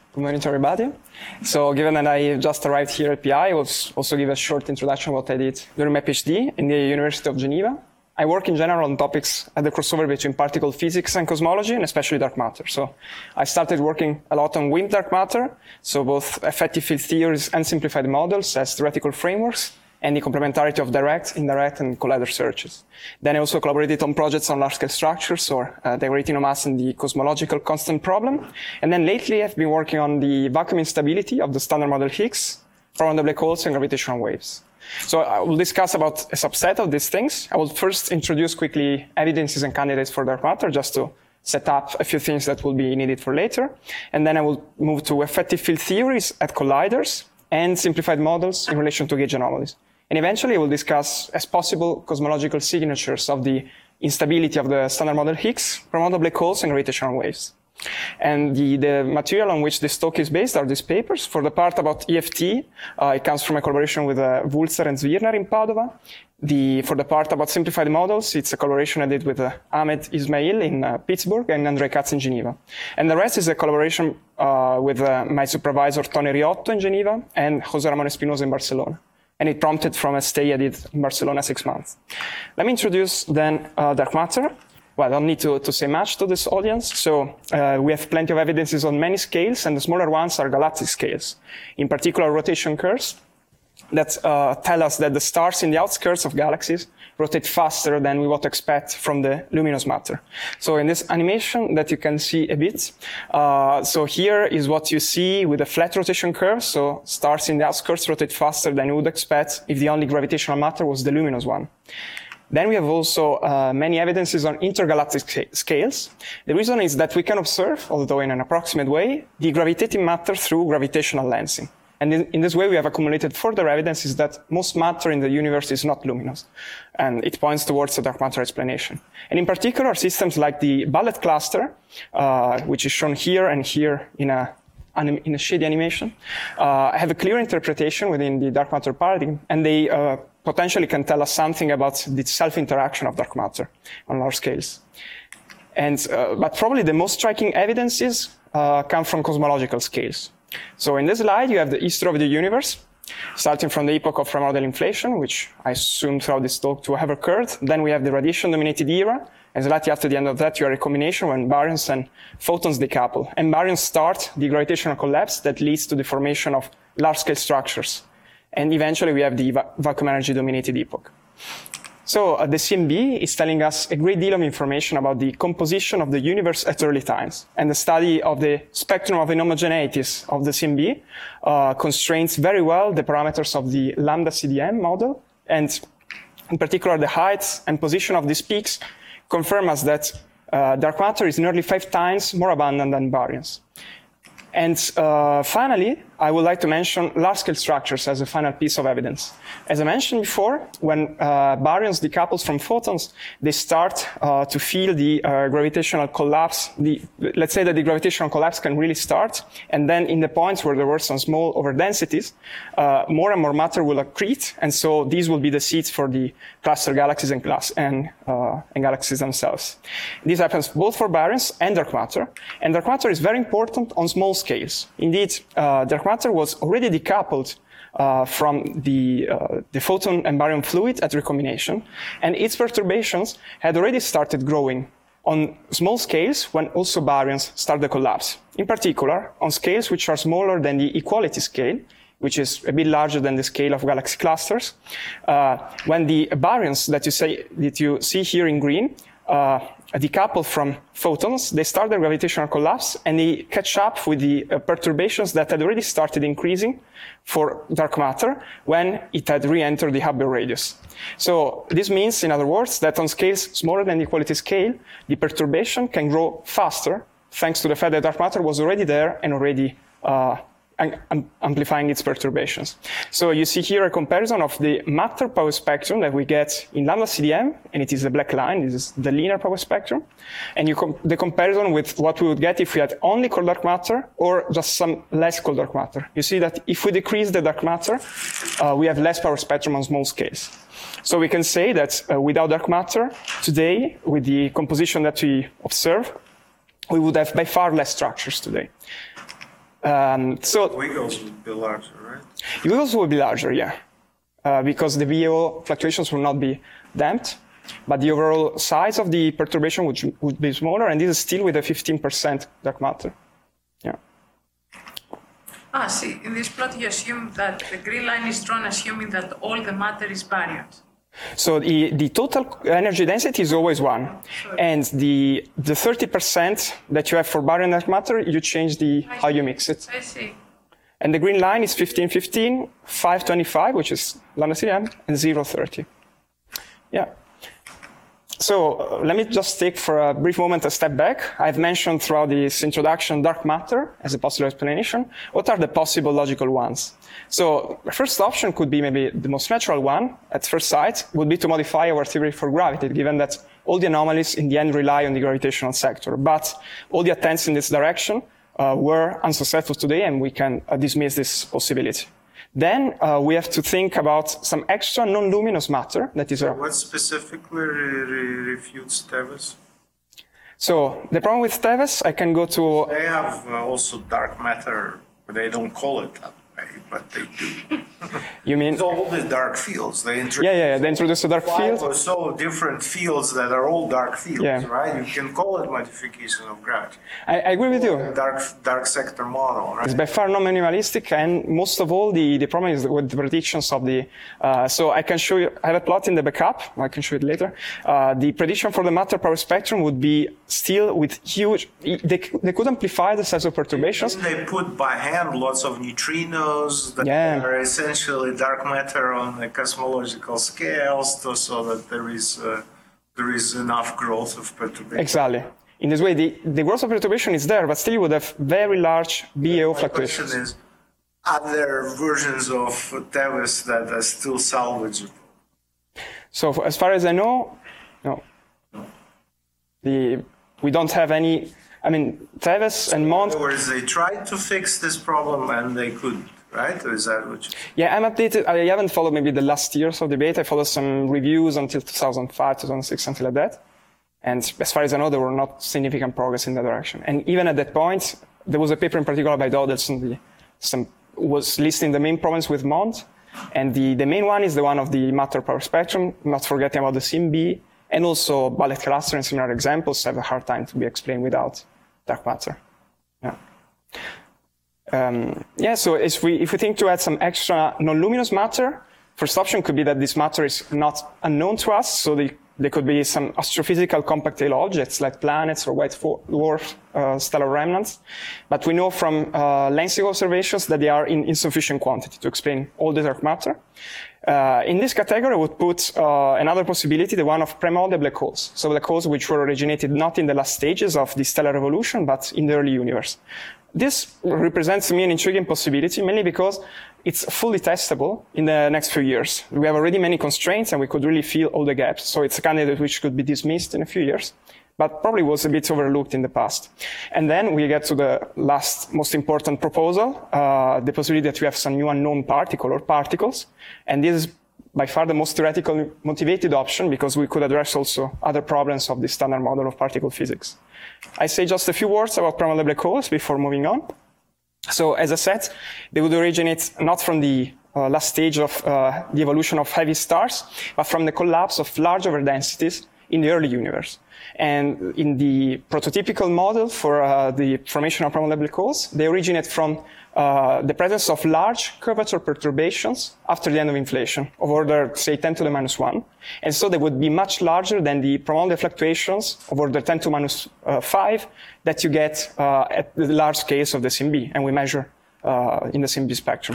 Good morning to everybody. So given that I just arrived here at PI, I will also give a short introduction of what I did during my PhD in the University of Geneva. I work in general on topics at the crossover between particle physics and cosmology, and especially dark matter. So I started working a lot on WIMP dark matter, so both effective field theories and simplified models as theoretical frameworks, and the complementarity of direct, indirect, and collider searches. Then I also collaborated on projects on large-scale structures, or the gravitational mass and the cosmological constant problem. And then lately I've been working on the vacuum instability of the Standard Model Higgs from the black holes and gravitational waves. So I will discuss about a subset of these things. I will first introduce quickly evidences and candidates for dark matter, just to set up a few things that will be needed for later. And then I will move to effective field theories at colliders and simplified models in relation to gauge anomalies. And eventually, we'll discuss as possible cosmological signatures of the instability of the Standard Model Higgs from the black holes and gravitational waves. And the material on which this talk is based are these papers. For the part about EFT, it comes from a collaboration with Wulzer and Zwirner in Padova. For the part about simplified models, it's a collaboration I did with Ahmed Ismail in Pittsburgh and Andrei Katz in Geneva. And the rest is a collaboration with my supervisor Tony Riotto in Geneva and Jose Ramon Espinosa in Barcelona. And it prompted from a stay I did in Barcelona 6 months. Let me introduce then dark matter. Well, I don't need to say much to this audience. So we have plenty of evidences on many scales, and the smaller ones are galactic scales. In particular, rotation curves that tell us that the stars in the outskirts of galaxies rotate faster than we would expect from the luminous matter. So in this animation that you can see a bit, so here is what you see with a flat rotation curve. So stars in the outskirts rotate faster than you would expect if the only gravitational matter was the luminous one. Then we have also many evidences on intergalactic scales. The reason is that we can observe, although in an approximate way, the gravitating matter through gravitational lensing. And in this way, we have accumulated further evidences that most matter in the universe is not luminous. And it points towards a dark matter explanation. And in particular, systems like the Ballet cluster, which is shown here and here in a shady animation, have a clear interpretation within the dark matter paradigm, and they potentially can tell us something about the self-interaction of dark matter on large scales. And, but probably the most striking evidences come from cosmological scales. So in this slide, you have the history of the universe, starting from the epoch of primordial inflation, which I assume throughout this talk to have occurred. Then we have the radiation-dominated era, and slightly after the end of that, you have a combination when baryons and photons decouple. And baryons start the gravitational collapse that leads to the formation of large-scale structures. And eventually, we have the vacuum energy-dominated epoch. So the CMB is telling us a great deal of information about the composition of the universe at early times. And the study of the spectrum of inhomogeneities of the CMB constrains very well the parameters of the lambda CDM model. And in particular, the height and position of these peaks confirm us that dark matter is nearly 5 times more abundant than baryons. And finally, I would like to mention large-scale structures as a final piece of evidence. As I mentioned before, when baryons decouple from photons, they start to feel the gravitational collapse. Let's say that the gravitational collapse can really start, and then in the points where there were some small overdensities, more and more matter will accrete, and so these will be the seeds for the cluster galaxies and galaxies themselves. This happens both for baryons and dark matter is very important on small scales. Indeed, dark matter was already decoupled from the photon and baryon fluid at recombination, and its perturbations had already started growing on small scales when also baryons start the collapse. In particular, on scales which are smaller than the equality scale, which is a bit larger than the scale of galaxy clusters, when the baryons that you see here in green decouple from photons, they start their gravitational collapse and they catch up with the perturbations that had already started increasing for dark matter when it had re-entered the Hubble radius. So this means, in other words, that on scales smaller than the equality scale, the perturbation can grow faster thanks to the fact that dark matter was already there and already amplifying its perturbations. So you see here a comparison of the matter power spectrum that we get in lambda CDM, and it is the black line, this is the linear power spectrum, and the comparison with what we would get if we had only cold dark matter or just some less cold dark matter. You see that if we decrease the dark matter, we have less power spectrum on small scales. So we can say that without dark matter, today, with the composition that we observe, we would have by far less structures today. So Wiggles would be larger, right? Wiggles will be larger, yeah, because the VAO fluctuations will not be damped, but the overall size of the perturbation would be smaller, and this is still with a 15% dark matter. Yeah. See, in this plot you assume that the green line is drawn assuming that all the matter is baryons. So the total energy density is always 1. And the 30% that you have for baryon dark matter, you change how you mix it. I see. And the green line is 1515, 525, which is lambda CDM, and 030. Yeah. So let me just take for a brief moment a step back. I've mentioned throughout this introduction dark matter as a possible explanation. What are the possible logical ones? So the first option could be maybe the most natural one at first sight, would be to modify our theory for gravity, given that all the anomalies in the end rely on the gravitational sector. But all the attempts in this direction were unsuccessful today, and we can dismiss this possibility. Then we have to think about some extra non-luminous matter that is. What specifically refutes Teves? So the problem with Teves, I can go to. They have also dark matter, but they don't call it that way, but they do. You mean? It's all the dark fields. They introduce. Yeah. They introduce a dark field. Or so different fields that are all dark fields, Yeah. right? You can call it modification of gravity. I agree with you. Dark sector model, right? It's by far not minimalistic, and most of all, the problem is with the predictions of the. So I can show you. I have a plot in the backup. I can show it later. The prediction for the matter power spectrum would be still with huge. They could amplify the size of perturbations. And they put by hand lots of neutrinos that are essentially dark matter on the cosmological scales, so that there is enough growth of perturbation. Exactly. In this way, the growth of perturbation is there, but still you would have very large BAO fluctuations. My question is, are there versions of Teves that are still salvageable? So as far as I know, no. We don't have any. I mean, Teves and Mond. In other words, they tried to fix this problem and they couldn't, right? Or is that what you... Yeah, I'm updated. I haven't followed maybe the last years of debate. I followed some reviews until 2005, 2006, something like that. And as far as I know, there were not significant progress in that direction. And even at that point, there was a paper in particular by Dodelson, was listing the main problems with Mond. And the main one is the one of the matter power spectrum, not forgetting about the SIMB, and also Ballet cluster and similar examples have a hard time to be explained without dark matter. Yeah. So if we think to add some extra non-luminous matter, first option could be that this matter is not unknown to us, so there could be some astrophysical compact tail objects like planets or white dwarf stellar remnants. But we know from lensing observations that they are in insufficient quantity to explain all the dark matter. In this category, I would put another possibility, the one of primordial black holes. So black holes which were originated not in the last stages of the stellar evolution, but in the early universe. This represents to me an intriguing possibility, mainly because it's fully testable in the next few years. We have already many constraints and we could really fill all the gaps. So it's a candidate which could be dismissed in a few years, but probably was a bit overlooked in the past. And then we get to the last most important proposal, the possibility that we have some new unknown particle or particles. And this is by far the most theoretically motivated option because we could address also other problems of the standard model of particle physics. I say just a few words about primordial black holes before moving on. So as I said, they would originate not from the last stage of the evolution of heavy stars, but from the collapse of large overdensities in the early universe. And in the prototypical model for the formation of primordial black holes, they originate from the presence of large curvature perturbations after the end of inflation, of order, say, 10 to the minus 1. And so they would be much larger than the primordial fluctuations of order 10 to minus 5 that you get at the large case of the SIMB, and we measure in the SIMB spectrum.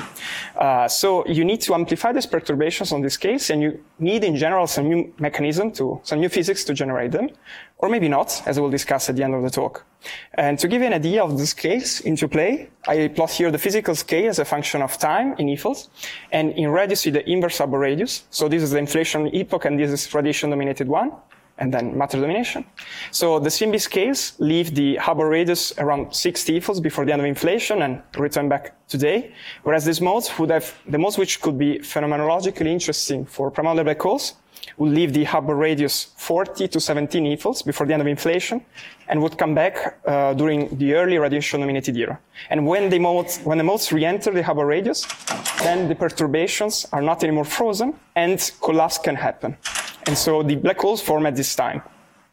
So you need to amplify these perturbations on this case, and you need in general some new mechanism, some new physics to generate them, or maybe not, as we'll discuss at the end of the talk. And to give you an idea of this case into play, I plot here the physical scale as a function of time in EFLs, and in red you see the inverse Hubble radius. So this is the inflation epoch, and this is radiation-dominated one, and then matter domination. So the SIMB scales leave the Hubble radius around 60 EFLs before the end of inflation and return back today, whereas these modes would have the modes which could be phenomenologically interesting for primordial black holes would leave the Hubble radius 40 to 17 EFOLs before the end of inflation, and would come back during the early radiation-dominated era. And when the motes re-enter the Hubble radius, then the perturbations are not anymore frozen, and collapse can happen. And so the black holes form at this time.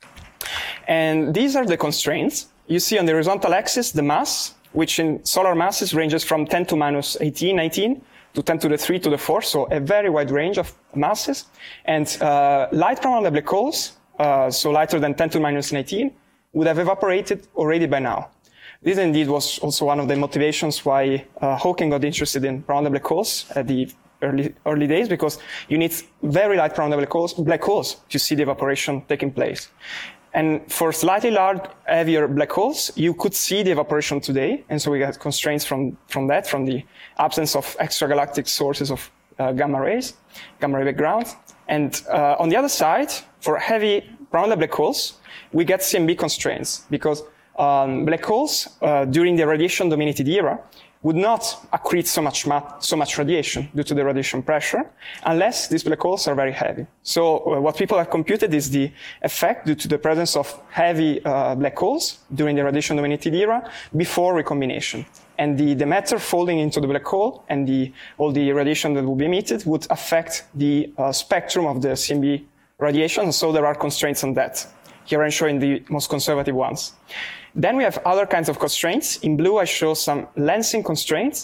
And these are the constraints. You see on the horizontal axis the mass, which in solar masses ranges from 10 to minus 18, 19, to 10 to the 3 to the 4, so a very wide range of masses. And light from the black holes, so lighter than 10 to minus 19, would have evaporated already by now. This indeed was also one of the motivations why Hawking got interested in brown black holes at the early days, because you need very light brown black holes to see the evaporation taking place. And for slightly large, heavier black holes, you could see the evaporation today. And so we got constraints from the absence of extragalactic sources of gamma ray background. And on the other side, for heavy brown black holes, we get CMB constraints, because black holes during the radiation-dominated era would not accrete so much radiation due to the radiation pressure unless these black holes are very heavy. So what people have computed is the effect due to the presence of heavy black holes during the radiation-dominated era before recombination. And the matter falling into the black hole and all the radiation that will be emitted would affect the spectrum of the CMB radiation, so there are constraints on that. Here I'm showing the most conservative ones. Then we have other kinds of constraints. In blue, I show some lensing constraints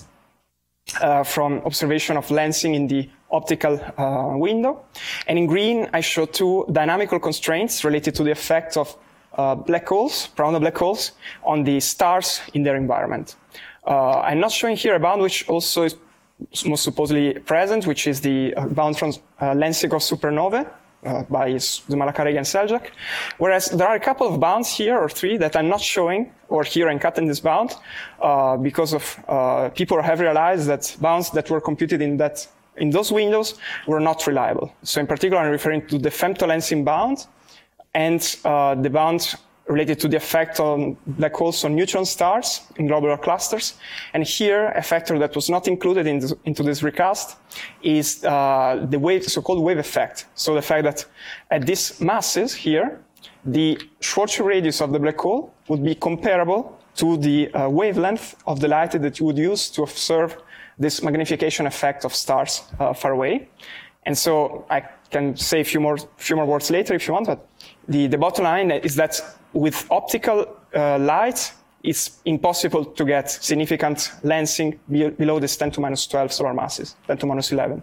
from observation of lensing in the optical window. And in green, I show two dynamical constraints related to the effect of black holes, brown black holes, on the stars in their environment. I'm not showing here a bound which also is most supposedly present, which is the bound from lensing of supernovae, by Zumalakari and Seljuk, whereas there are a couple of bounds here, or three, that I'm not showing, or here I'm cutting this bound, because of people have realized that bounds that were computed in those windows were not reliable. So in particular, I'm referring to the femtolensing bound and the bound related to the effect on black holes on neutron stars in globular clusters. And here, a factor that was not included into this recast is the so-called wave effect. So the fact that at these masses here, the Schwarzschild radius of the black hole would be comparable to the wavelength of the light that you would use to observe this magnification effect of stars far away. And so I can say a few more words later if you want, but the bottom line is that with optical light, it's impossible to get significant lensing below this 10 to minus 12 solar masses, 10 to minus 11.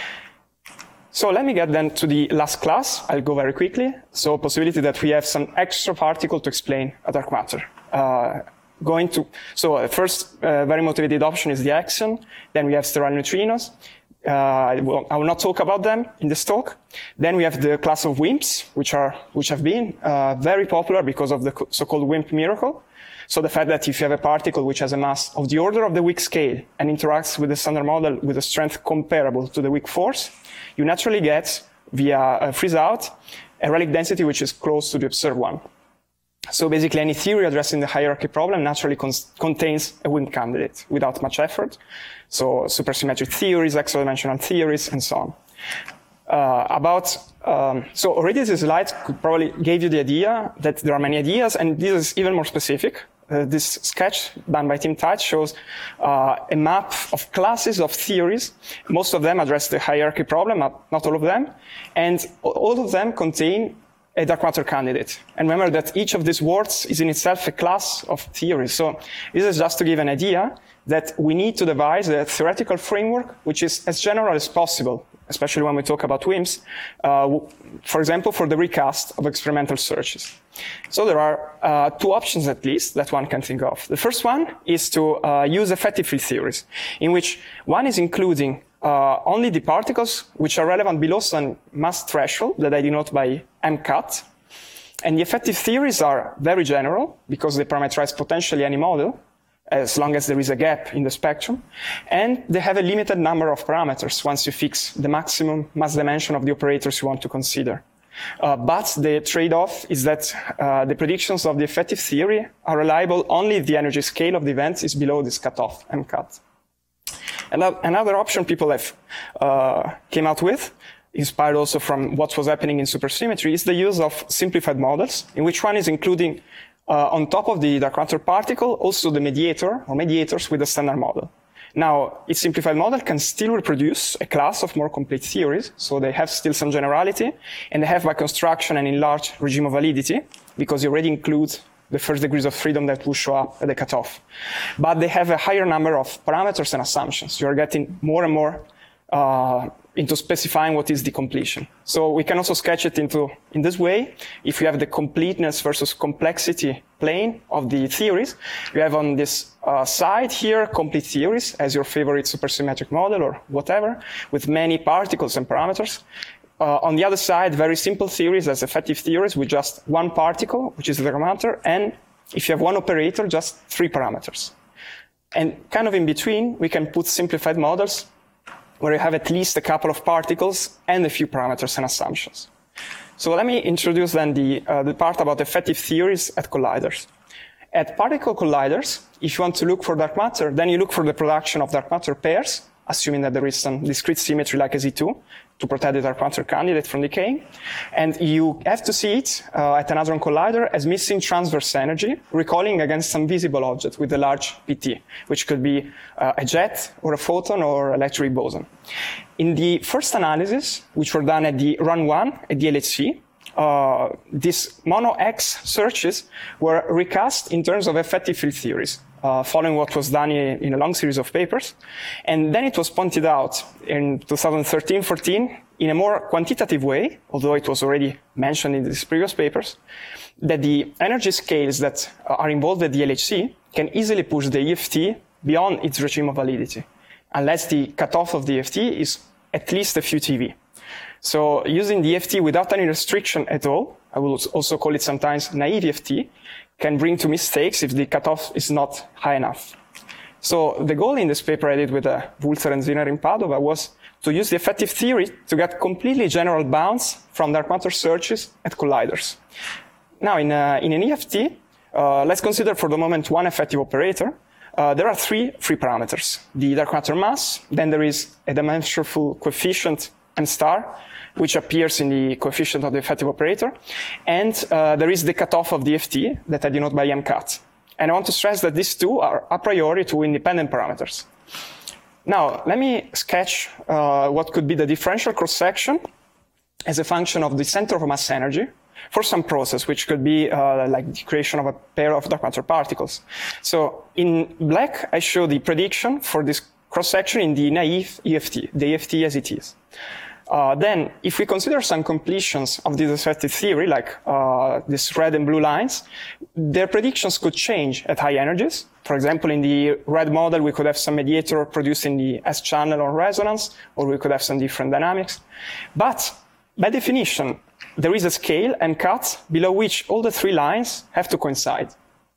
So let me get then to the last class. I'll go very quickly. So possibility that we have some extra particle to explain a dark matter. First very motivated option is the axion. Then we have sterile neutrinos. I will not talk about them in this talk. Then we have the class of WIMPs, which have been very popular because of the so-called WIMP miracle. So the fact that if you have a particle which has a mass of the order of the weak scale and interacts with the standard model with a strength comparable to the weak force, you naturally get, via freeze-out, a relic density which is close to the observed one. So basically any theory addressing the hierarchy problem naturally contains a WIMP candidate without much effort. So supersymmetric theories, extra-dimensional theories, and so on. So already this slide could probably give you the idea that there are many ideas, and this is even more specific. This sketch done by Tim Tite shows a map of classes of theories. Most of them address the hierarchy problem, not all of them, and all of them contain a dark matter candidate. And remember that each of these words is in itself a class of theories. So this is just to give an idea that we need to devise a theoretical framework which is as general as possible, especially when we talk about WIMPs, for example, for the recast of experimental searches. So there are two options at least that one can think of. The first one is to use effective field theories, in which one is including only the particles which are relevant below some mass threshold that I denote by MCAT. And the effective theories are very general because they parameterize potentially any model as long as there is a gap in the spectrum. And they have a limited number of parameters once you fix the maximum mass dimension of the operators you want to consider. But the trade-off is that the predictions of the effective theory are reliable only if the energy scale of the events is below this cutoff, MCAT. Another option people have came out with inspired also from what was happening in supersymmetry, is the use of simplified models, in which one is including on top of the dark matter particle also the mediator or mediators with a standard model. Now, its simplified model can still reproduce a class of more complete theories, so they have still some generality, and they have by construction an enlarged regime of validity, because you already include the first degrees of freedom that will show up at the cutoff. But they have a higher number of parameters and assumptions. You are getting more and more into specifying what is the completion. So we can also sketch it in this way. If you have the completeness versus complexity plane of the theories, you have on this side here complete theories as your favorite supersymmetric model or whatever, with many particles and parameters. On the other side, very simple theories as effective theories with just one particle, which is the dark matter, and if you have one operator, just 3 parameters. And kind of in between, we can put simplified models where you have at least a couple of particles and a few parameters and assumptions. So let me introduce then the part about effective theories at colliders. At particle colliders, if you want to look for dark matter, then you look for the production of dark matter pairs, assuming that there is some discrete symmetry like a Z2 to protect the dark matter candidate from decaying. And you have to see it at an hadron collider as missing transverse energy, recoiling against some visible object with a large PT, which could be a jet or a photon or electric boson. In the first analysis, which were done at the run 1 at the LHC, these mono X searches were recast in terms of effective field theories, following what was done in a long series of papers. And then it was pointed out in 2013-14 in a more quantitative way, although it was already mentioned in these previous papers, that the energy scales that are involved at the LHC can easily push the EFT beyond its regime of validity, unless the cutoff of the EFT is at least a few TeV. So using the EFT without any restriction at all, I will also call it sometimes naive EFT, can bring to mistakes if the cutoff is not high enough. So the goal in this paper I did with Wulzer and Ziner in Padova was to use the effective theory to get completely general bounds from dark matter searches at colliders. Now in an EFT, let's consider for the moment one effective operator. There are 3 free parameters. The dark matter mass, then there is a dimensionful coefficient M star, which appears in the coefficient of the effective operator. And there is the cutoff of the EFT that I denote by MCAT. And I want to stress that these 2 are a priori 2 independent parameters. Now, let me sketch what could be the differential cross-section as a function of the center of mass energy for some process, which could be like the creation of a pair of dark matter particles. So in black, I show the prediction for this cross-section in the naive EFT, the EFT as it is. Then, if we consider some completions of this effective theory, like these red and blue lines, their predictions could change at high energies. For example, in the red model, we could have some mediator produced in the S channel on resonance, or we could have some different dynamics. But, by definition, there is a scale, MCAT, below which all the 3 lines have to coincide.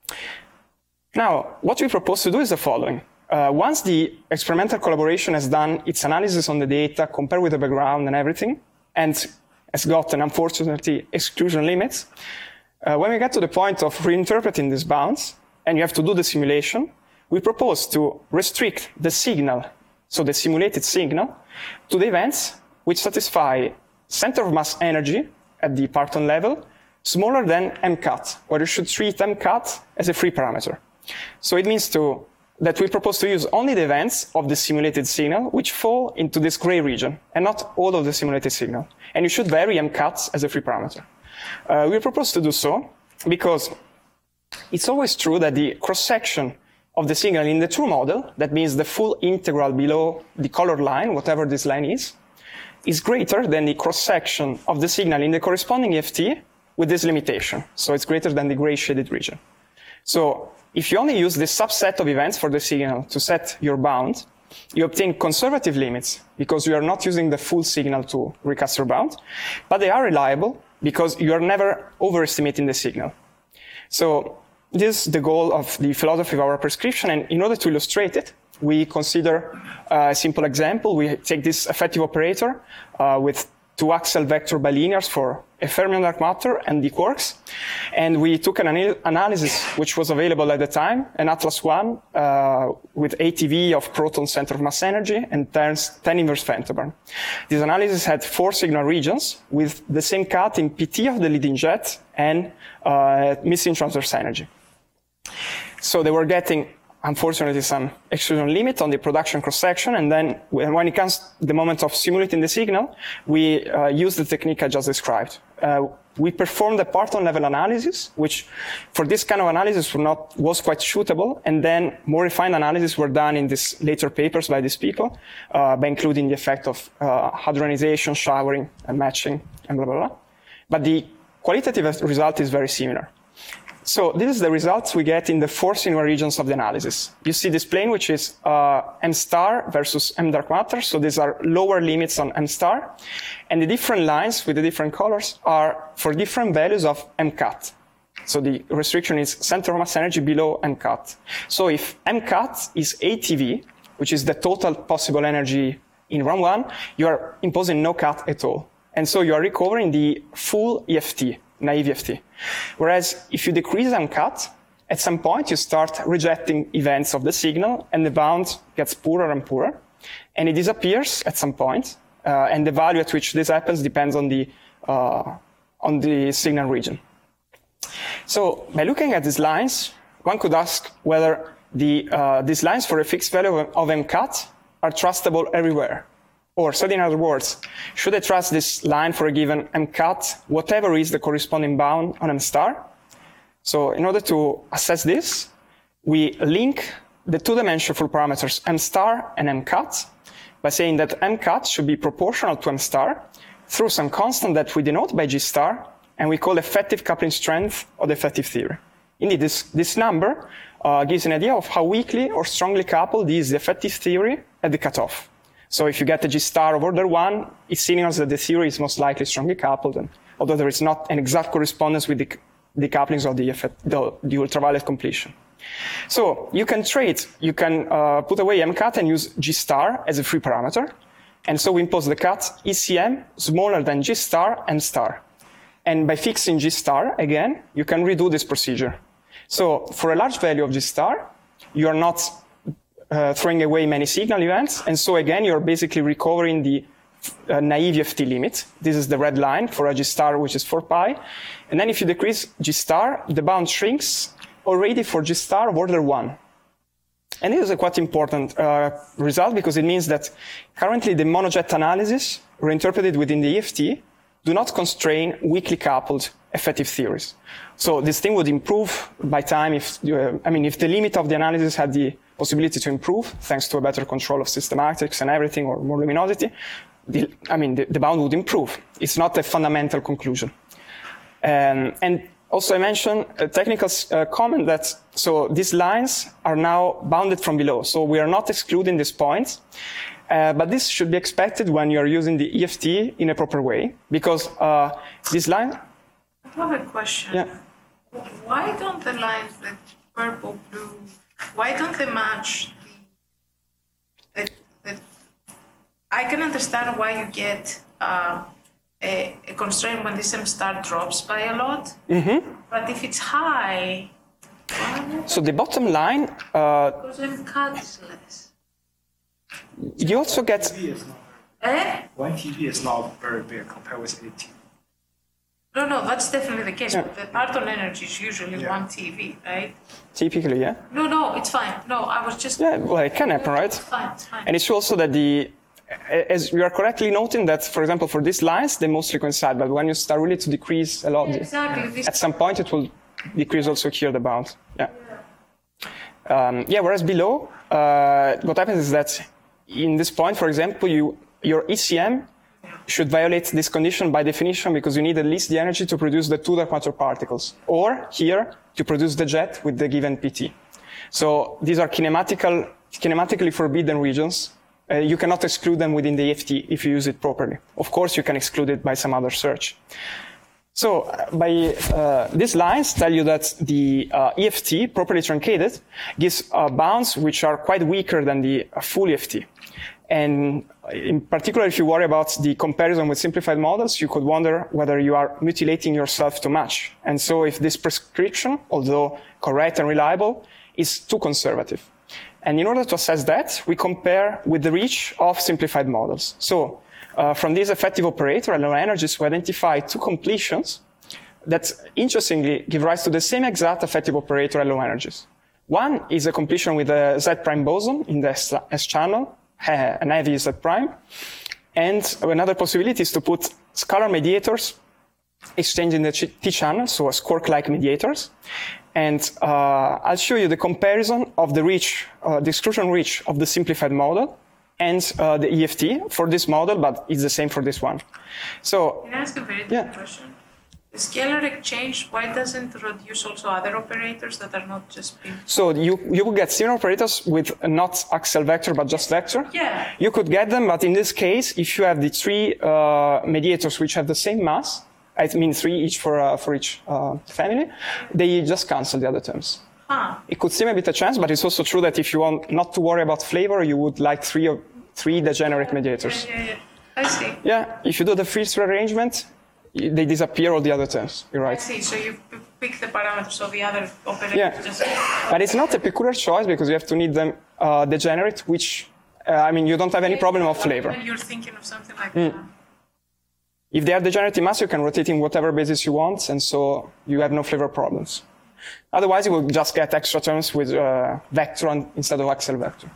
Now, what we propose to do is the following. Once the experimental collaboration has done its analysis on the data, compared with the background and everything, and has gotten, unfortunately, exclusion limits, when we get to the point of reinterpreting these bounds, and you have to do the simulation, we propose to restrict the signal, so the simulated signal, to the events which satisfy center of mass energy at the parton level smaller than MCAT, where you should treat MCAT as a free parameter. So it means that we propose to use only the events of the simulated signal which fall into this gray region, and not all of the simulated signal. And you should vary MCAT as a free parameter. We propose to do so because it's always true that the cross-section of the signal in the true model, that means the full integral below the colored line, whatever this line is greater than the cross-section of the signal in the corresponding EFT with this limitation. So it's greater than the gray shaded region. So if you only use this subset of events for the signal to set your bound, you obtain conservative limits because you are not using the full signal to recast your bound, but they are reliable because you are never overestimating the signal. So this is the goal of the philosophy of our prescription, and in order to illustrate it, we consider a simple example. We take this effective operator with two-axial vector bilinears for a fermion dark matter and the quarks. And we took an analysis which was available at the time, an Atlas 1 with ATV of proton center of mass energy and 10 inverse femtobarn. This analysis had 4 signal regions with the same cut in PT of the leading jet and missing transverse energy. So they were getting, unfortunately, some exclusion limit on the production cross-section, and then when it comes to the moment of simulating the signal, we use the technique I just described. We performed a parton-level analysis, which for this kind of analysis was quite suitable, and then more refined analysis were done in these later papers by these people, by including the effect of hadronization, showering, and matching, and blah, blah, blah. But the qualitative result is very similar. So this is the results we get in the 4 signal regions of the analysis. You see this plane, which is M star versus M dark matter. So these are lower limits on M star. And the different lines with the different colors are for different values of M cut. So the restriction is center of mass energy below M cut. So if M cut is ATV, which is the total possible energy in round 1, you are imposing no cut at all. And so you are recovering the full EFT, naive EFT. Whereas if you decrease M cut, at some point you start rejecting events of the signal and the bound gets poorer and poorer. And it disappears at some point, and the value at which this happens depends on the signal region. So by looking at these lines, one could ask whether these lines for a fixed value of M cut are trustable everywhere. Or said in other words, should I trust this line for a given M cut, whatever is the corresponding bound on M star? So in order to assess this, we link the 2-dimensional full parameters M star and M cut by saying that M cut should be proportional to M star through some constant that we denote by G star, and we call effective coupling strength of the effective theory. Indeed, this number gives an idea of how weakly or strongly coupled is the effective theory at the cutoff. So if you get a G star of order 1, it signals that the theory is most likely strongly coupled, and although there is not an exact correspondence with the couplings of the ultraviolet completion. So you can put away M cut and use G star as a free parameter. And so we impose the cut ECM smaller than G star M star. And by fixing G star, again, you can redo this procedure. So for a large value of G star, you are not throwing away many signal events. And so again, you're basically recovering the naive EFT limit. This is the red line for a G star, which is 4 pi. And then if you decrease G star, the bound shrinks already for G star of order 1. And this is a quite important result because it means that currently the monojet analysis reinterpreted within the EFT do not constrain weakly coupled effective theories. So this thing would improve by time if the limit of the analysis had the possibility to improve thanks to a better control of systematics and everything, or more luminosity, the bound would improve. It's not a fundamental conclusion. And also I mentioned a technical comment that, so these lines are now bounded from below. So we are not excluding this point, but this should be expected when you're using the EFT in a proper way, because this line... I have a question. Yeah. Why don't the lines, the purple, blue, why don't they match I can understand why you get a constraint when this M star drops by a lot, but if it's high, so the bottom line, because M cut is less. You also get... 1 TeV is not very big compared with 8 TeV. No, that's definitely the case. Yeah. But the parton energy is usually 1 TeV, right? Typically, yeah. No, it's fine. No, I was just... Yeah, well, it can happen, right? It's fine. And it's also that as you are correctly noting that, for example, for these lines, they mostly coincide, but when you start really to decrease a lot, Yeah, exactly. at some point it will decrease also here the bound. Yeah. Whereas below, what happens is that in this point, for example, your ECM should violate this condition by definition because you need at least the energy to produce the 2 dark matter particles, or here to produce the jet with the given PT. So these are kinematically forbidden regions. You cannot exclude them within the EFT if you use it properly. Of course, you can exclude it by some other search. So these lines tell you that the EFT, properly truncated, gives bounds which are quite weaker than the full EFT. And in particular, if you worry about the comparison with simplified models, you could wonder whether you are mutilating yourself too much. And so if this prescription, although correct and reliable, is too conservative. And in order to assess that, we compare with the reach of simplified models. So from this effective operator, LO energies, we identify two completions that interestingly give rise to the same exact effective operator LO energies. One is a completion with a Z prime boson in the S channel, an heavy Z prime. And another possibility is to put scalar mediators exchanging the T channel, so as quark-like mediators. And I'll show you the comparison of the reach, the exclusion reach of the simplified model and the EFT for this model, but it's the same for this one. So, can I ask a very different question? The scalar exchange, why doesn't it reduce also other operators that are not just being... So you would get similar operators with not axial vector, but just vector. Yeah. You could get them, but in this case, if you have the three mediators which have the same mass, I mean 3 each for each family, they just cancel the other terms. Huh. It could seem a bit a chance, but it's also true that if you want not to worry about flavor, you would like three degenerate mediators. Yeah. I see. Yeah, if you do the Friis rearrangement, they disappear all the other terms. You're right. I see. So you pick the parameters of the other operators. Yeah. Just... But it's not a peculiar choice because you have to need them degenerate, which, I mean, you don't have any problem of flavor. You're thinking of something like that. If they have degenerate in mass, you can rotate in whatever basis you want, and so you have no flavor problems. Otherwise, you will just get extra terms with vector instead of axial vector.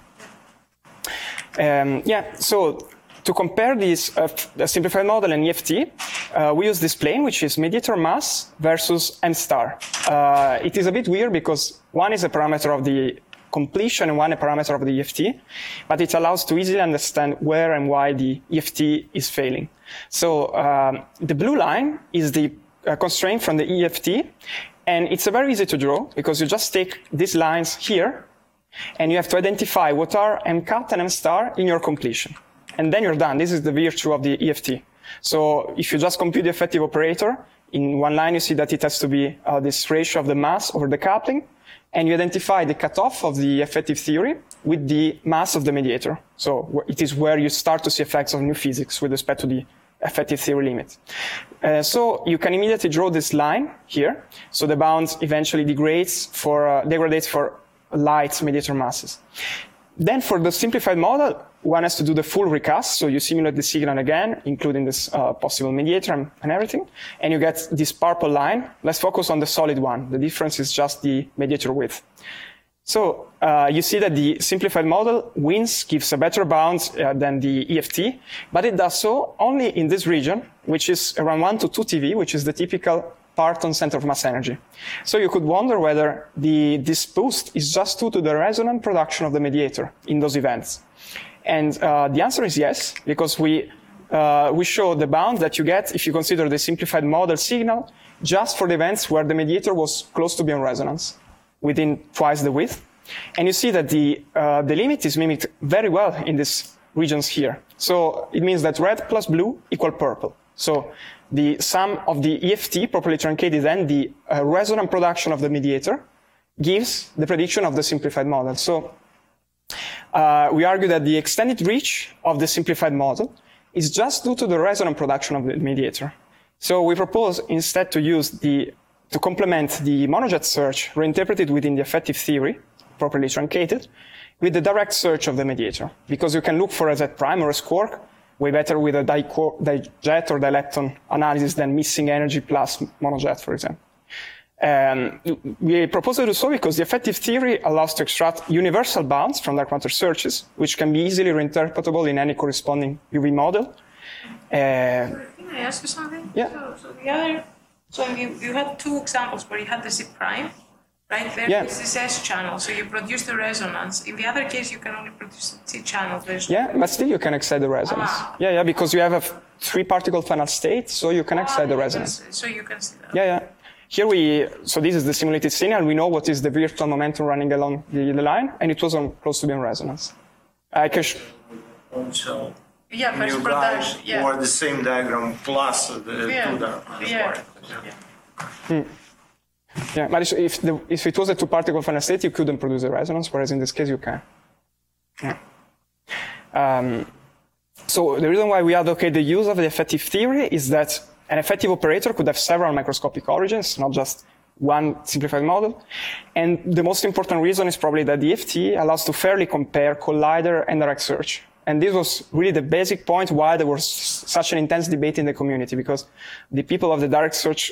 So to compare this simplified model and EFT, we use this plane, which is mediator mass versus M star. It is a bit weird because one is a parameter of the completion and one a parameter of the EFT, but it allows to easily understand where and why the EFT is failing. So the blue line is the constraint from the EFT, and it's very easy to draw because you just take these lines here, and you have to identify what are M cut and M star in your completion. And then you're done. This is the virtue of the EFT. So if you just compute the effective operator, in one line you see that it has to be this ratio of the mass over the coupling, and you identify the cutoff of the effective theory with the mass of the mediator. So it is where you start to see effects of new physics with respect to the effective theory limit. So you can immediately draw this line here. So the bound eventually degrades degrades for light mediator masses. Then for the simplified model, one has to do the full recast. So you simulate the signal again, including this possible mediator and everything. And you get this purple line. Let's focus on the solid one. The difference is just the mediator width. So you see that the simplified model wins, gives a better bound than the EFT, but it does so only in this region, which is around 1 to 2 TeV, which is the typical Parton center of mass energy. So you could wonder whether this boost is just due to the resonant production of the mediator in those events. And the answer is yes, because we show the bound that you get if you consider the simplified model signal just for the events where the mediator was close to be on resonance, within twice the width. And you see that the limit is mimicked very well in these regions here. So it means that red plus blue equal purple. So the sum of the EFT properly truncated and the resonant production of the mediator gives the prediction of the simplified model. So we argue that the extended reach of the simplified model is just due to the resonant production of the mediator. So we propose instead to complement the monojet search reinterpreted within the effective theory, properly truncated, with the direct search of the mediator. Because you can look for a Z prime or a squark way better with a dijet or dilepton analysis than missing energy plus monojet, for example. We propose to do so because the effective theory allows to extract universal bounds from dark matter searches, which can be easily reinterpretable in any corresponding UV model. Can I ask you something? Yeah. So you had two examples where you had the Z prime, right? There is this S channel, so you produce the resonance. In the other case, you can only produce the T channel. But still you can excite the resonance. Because you have a 3-particle final state, so you can excite the resonance. So you can see that. Here so this is the simulated signal. We know what is the virtual momentum running along the line, and it was close to be in resonance. I can new guys or the same diagram plus the two diagrams. But if it was a 2-particle final state, you couldn't produce a resonance, whereas in this case you can. So the reason why we advocate the use of the effective theory is that an effective operator could have several microscopic origins, not just one simplified model. And the most important reason is probably that the EFT allows to fairly compare collider and direct search. And this was really the basic point why there was such an intense debate in the community, because the people of the direct search,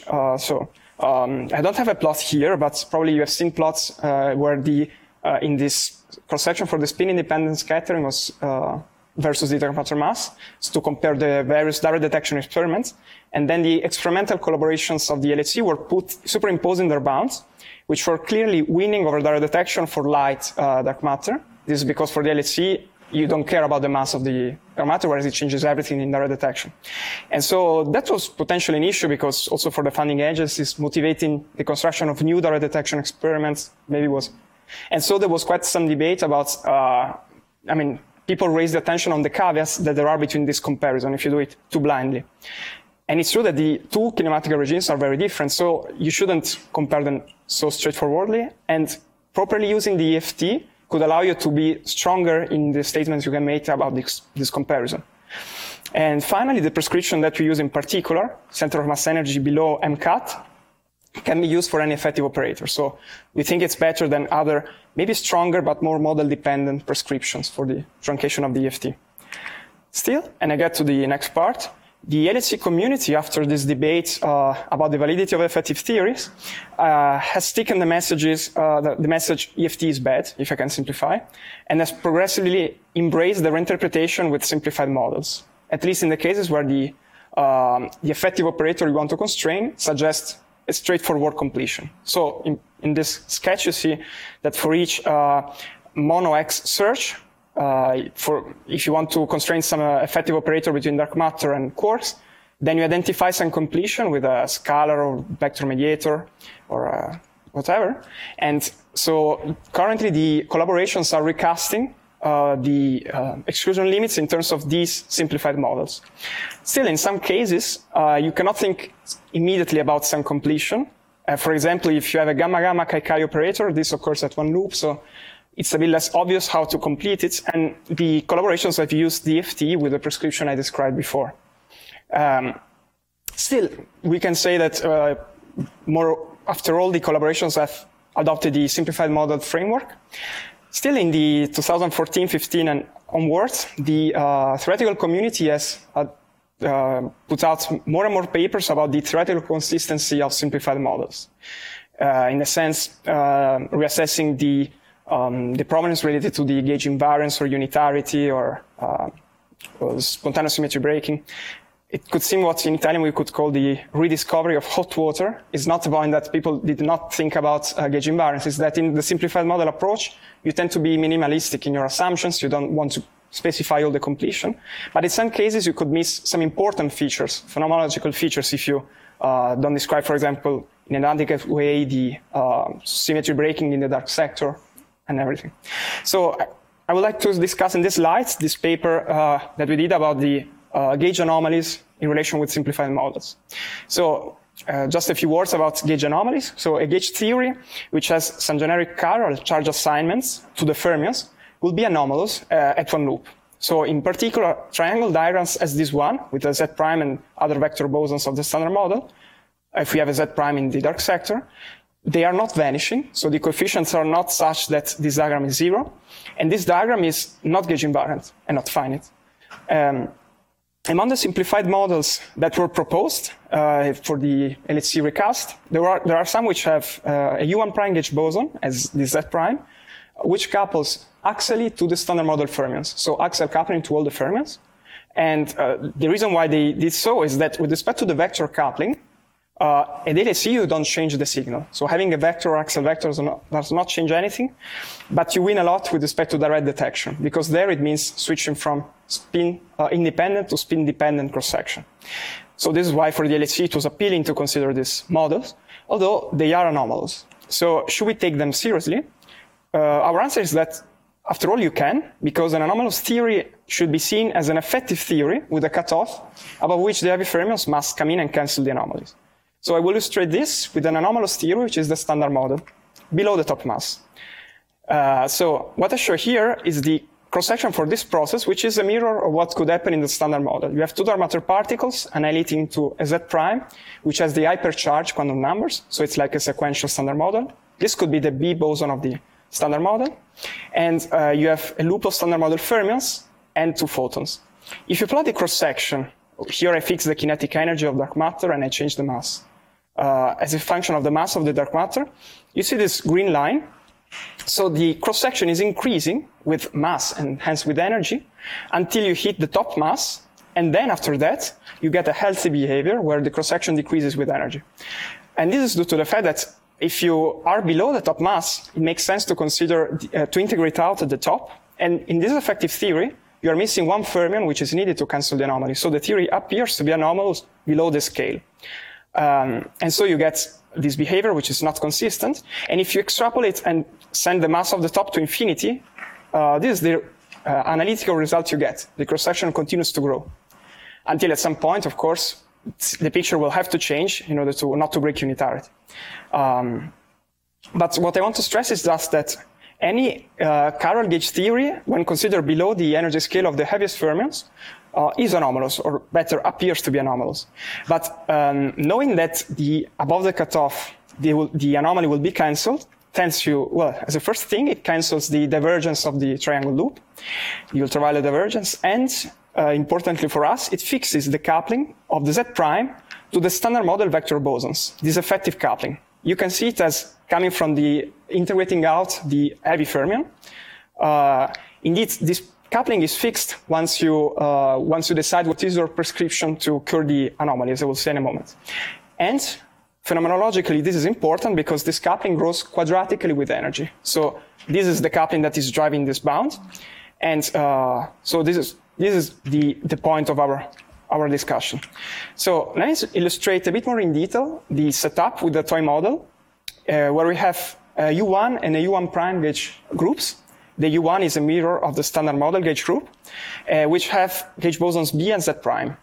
I don't have a plot here, but probably you have seen plots where in this cross-section for the spin-independent scattering was versus the dark matter mass, so to compare the various direct detection experiments. And then the experimental collaborations of the LHC were superimposed in their bounds, which were clearly winning over direct detection for light dark matter. This is because for the LHC, you don't care about the mass of the dark matter, whereas it changes everything in direct detection. And so that was potentially an issue, because also for the funding agencies, motivating the construction of new direct detection experiments maybe was. And so there was quite some debate about, people raised the attention on the caveats that there are between this comparison if you do it too blindly. And it's true that the two kinematic regimes are very different, so you shouldn't compare them so straightforwardly. And properly using the EFT could allow you to be stronger in the statements you can make about this comparison. And finally, the prescription that we use in particular, center of mass energy below MCAT, can be used for any effective operator. So we think it's better than other, maybe stronger but more model-dependent prescriptions for the truncation of the EFT. Still, and I get to the next part, the LHC community, after this debate about the validity of effective theories, has taken the message EFT is bad, if I can simplify, and has progressively embraced the reinterpretation with simplified models, at least in the cases where the effective operator you want to constrain suggests a straightforward completion. So in this sketch, you see that for each mono X search, if you want to constrain some effective operator between dark matter and quarks, then you identify some completion with a scalar or vector mediator or whatever. And so currently the collaborations are recasting the exclusion limits in terms of these simplified models. Still, in some cases, you cannot think immediately about some completion. For example, if you have a gamma-gamma Kai-Kai operator, this occurs at one loop, so it's a bit less obvious how to complete it, and the collaborations have used DFT with the prescription I described before. Still, we can say that after all, the collaborations have adopted the simplified model framework. Still, in the 2014-15 and onwards, the theoretical community has put out more and more papers about the theoretical consistency of simplified models. In a sense, reassessing the problems related to the gauge invariance or unitarity or spontaneous symmetry breaking. It could seem what in Italian we could call the rediscovery of hot water. It's not the point that people did not think about gauge invariance. It's that in the simplified model approach, you tend to be minimalistic in your assumptions. You don't want to specify all the completion. But in some cases, you could miss some important features, phenomenological features, if you don't describe, for example, in an adequate way the symmetry breaking in the dark sector and everything. So I would like to discuss in this slide this paper that we did about the gauge anomalies in relation with simplified models. So just a few words about gauge anomalies. So a gauge theory, which has some generic chiral charge assignments to the fermions, will be anomalous at one loop. So in particular, triangle diagrams as this one, with a Z prime and other vector bosons of the standard model, if we have a Z prime in the dark sector, they are not vanishing, so the coefficients are not such that this diagram is zero, and this diagram is not gauge invariant and not finite. Among the simplified models that were proposed for the LHC recast, there are some which have a U1 prime gauge boson as the Z prime, which couples axially to the standard model fermions, so axial coupling to all the fermions. And the reason why they did so is that with respect to the vector coupling, at LHC you don't change the signal. So having a vector or axial vector does not change anything, but you win a lot with respect to direct detection, because there it means switching from spin independent to spin dependent cross-section. So this is why for the LHC it was appealing to consider these models, although they are anomalous. So should we take them seriously? Our answer is that after all you can, because an anomalous theory should be seen as an effective theory with a cutoff above which the heavy fermions must come in and cancel the anomalies. So I will illustrate this with an anomalous theory, which is the standard model, below the top mass. So what I show here is the cross-section for this process, which is a mirror of what could happen in the standard model. You have two dark matter particles annihilating to a Z prime, which has the hypercharged quantum numbers, so it's like a sequential standard model. This could be the B boson of the standard model. And you have a loop of standard model fermions and two photons. If you plot the cross-section, here I fix the kinetic energy of dark matter and I change the mass. As a function of the mass of the dark matter, you see this green line. So the cross-section is increasing with mass and hence with energy until you hit the top mass. And then after that, you get a healthy behavior where the cross-section decreases with energy. And this is due to the fact that if you are below the top mass, it makes sense to consider to integrate out at the top. And in this effective theory, you are missing one fermion, which is needed to cancel the anomaly. So the theory appears to be anomalous below the scale. And so you get this behavior, which is not consistent. And if you extrapolate and send the mass of the top to infinity, this is the analytical result you get. The cross-section continues to grow. Until at some point, of course, the picture will have to change in order to not to break unitarity. But what I want to stress is just that any chiral gauge theory, when considered below the energy scale of the heaviest fermions, is anomalous, or better, appears to be anomalous. But knowing that above the cutoff, the anomaly will be cancelled, tells you, well, as a first thing, it cancels the divergence of the triangle loop, the ultraviolet divergence, and importantly for us, it fixes the coupling of the Z prime to the standard model vector bosons, this effective coupling. You can see it as coming from the integrating out the heavy fermion. Indeed, this coupling is fixed once you decide what is your prescription to cure the anomaly, as I will say in a moment. And phenomenologically, this is important because this coupling grows quadratically with energy. So this is the coupling that is driving this bound. And so this is the point of our discussion. So let me illustrate a bit more in detail the setup with the toy model, where we have a U1 and a U1 prime gauge groups. The U1 is a mirror of the standard model gauge group, which have gauge bosons B and Z prime.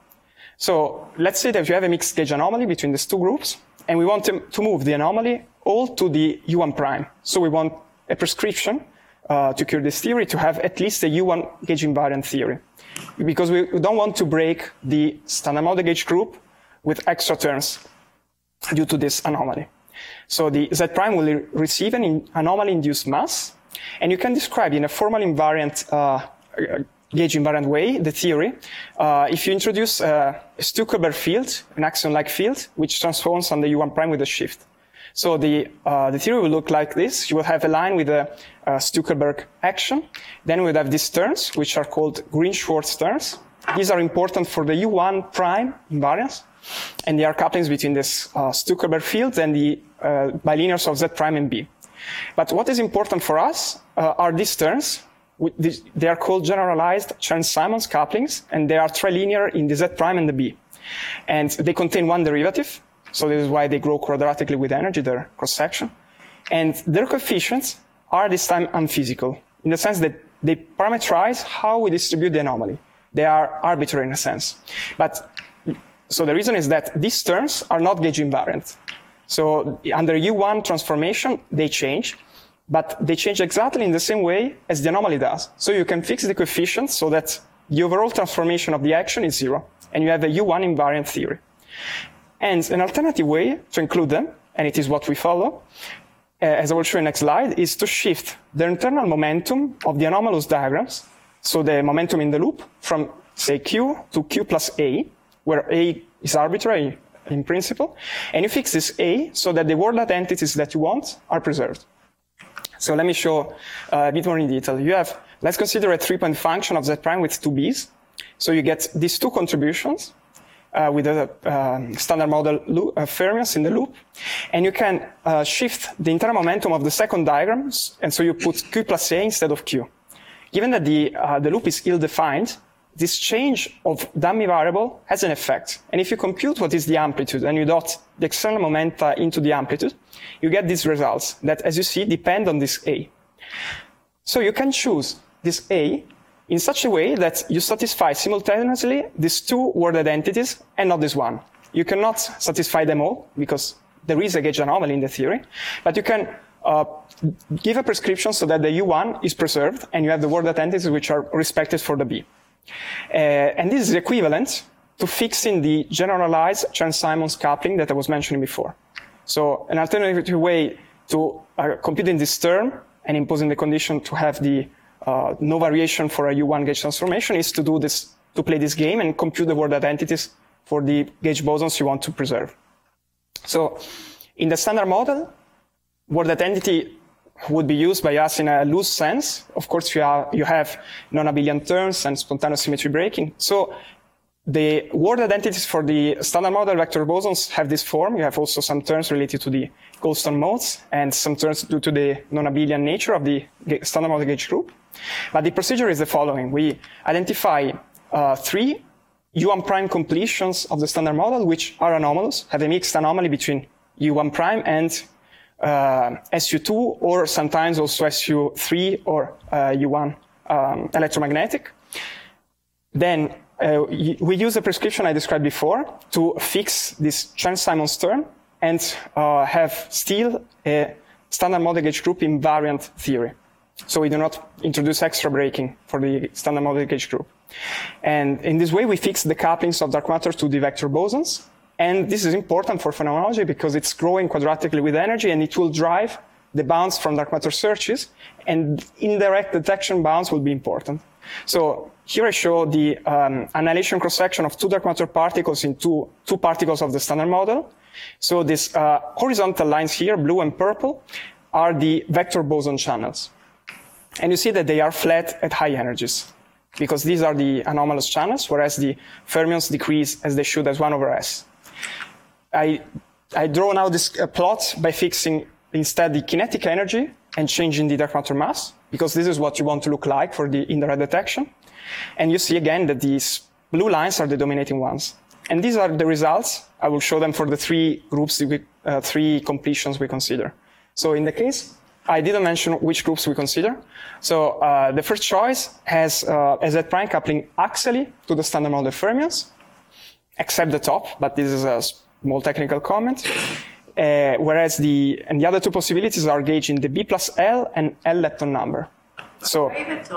So let's say that you have a mixed gauge anomaly between these two groups, and we want to move the anomaly all to the U1 prime. So we want a prescription to cure this theory to have at least a U1 gauge invariant theory, because we don't want to break the standard model gauge group with extra terms due to this anomaly. So the Z prime will receive an anomaly-induced mass, and you can describe in a formal invariant gauge invariant way the theory if you introduce a Stuckelberg field, an axion-like field, which transforms on the U1 prime with a shift. So the theory will look like this. You will have a line with a Stuckelberg action. Then we would have these terms, which are called Green-Schwarz terms. These are important for the U1 prime invariance. And they are couplings between this Stuckelberg field and the bilinears of Z prime and B. But what is important for us are these terms. They are called generalized Chern-Simons couplings, and they are trilinear in the Z prime and the B. And they contain one derivative. So this is why they grow quadratically with energy, their cross-section. And their coefficients are this time unphysical, in the sense that they parameterize how we distribute the anomaly. They are arbitrary in a sense. So the reason is that these terms are not gauge invariant. So under U1 transformation, they change, but they change exactly in the same way as the anomaly does. So you can fix the coefficients so that the overall transformation of the action is zero, and you have a U1 invariant theory. And an alternative way to include them, and it is what we follow, as I will show in the next slide, is to shift the internal momentum of the anomalous diagrams, so the momentum in the loop, from, say, Q to Q plus A, where A is arbitrary in principle, and you fix this A so that the world identities that you want are preserved. So let me show a bit more in detail. Let's consider a 3-point function of Z prime with two B's. So you get these two contributions, with a standard model fermions in the loop, and you can shift the internal momentum of the second diagram, and so you put Q plus A instead of Q. Given that the loop is ill-defined, this change of dummy variable has an effect. And if you compute what is the amplitude and you dot the external momenta into the amplitude, you get these results that, as you see, depend on this A. So you can choose this A in such a way that you satisfy simultaneously these two word identities and not this one. You cannot satisfy them all because there is a gauge anomaly in the theory, but you can give a prescription so that the U1 is preserved, and you have the world entities which are respected for the B. And this is equivalent to fixing the generalized Chern-Simons coupling that I was mentioning before. So an alternative way to computing this term and imposing the condition to have the no variation for a U1 gauge transformation is to do this, to play this game and compute the world identities for the gauge bosons you want to preserve. So in the standard model, world identity would be used by us in a loose sense. Of course, you have non-abelian terms and spontaneous symmetry breaking. So the world identities for the standard model vector bosons have this form. You have also some terms related to the Goldstone modes and some terms due to the non-abelian nature of the standard model gauge group. But the procedure is the following. We identify 3 U1 prime completions of the standard model, which are anomalous, have a mixed anomaly between U1 prime and SU2, or sometimes also SU3 or U1 electromagnetic. Then we use the prescription I described before to fix this Chern-Simons term and have still a standard model gauge group invariant theory. So we do not introduce extra breaking for the standard model gauge group. And in this way, we fix the couplings of dark matter to the vector bosons. And this is important for phenomenology because it's growing quadratically with energy, and it will drive the bounds from dark matter searches, and indirect detection bounds will be important. So here I show the annihilation cross-section of 2 dark matter particles in two particles of the standard model. So these horizontal lines here, blue and purple, are the vector boson channels. And you see that they are flat at high energies, because these are the anomalous channels, whereas the fermions decrease as they should as 1 over S. I draw now this plot by fixing instead the kinetic energy and changing the dark matter mass, because this is what you want to look like for the indirect detection. And you see again that these blue lines are the dominating ones. And these are the results. I will show them for the 3 groups, 3 completions we consider. So in the case, I didn't mention which groups we consider. So the first choice has a Z prime coupling axially to the standard model fermions, except the top, but this is a small technical comment. Whereas the other 2 possibilities are gauging the B plus L and L lepton number. So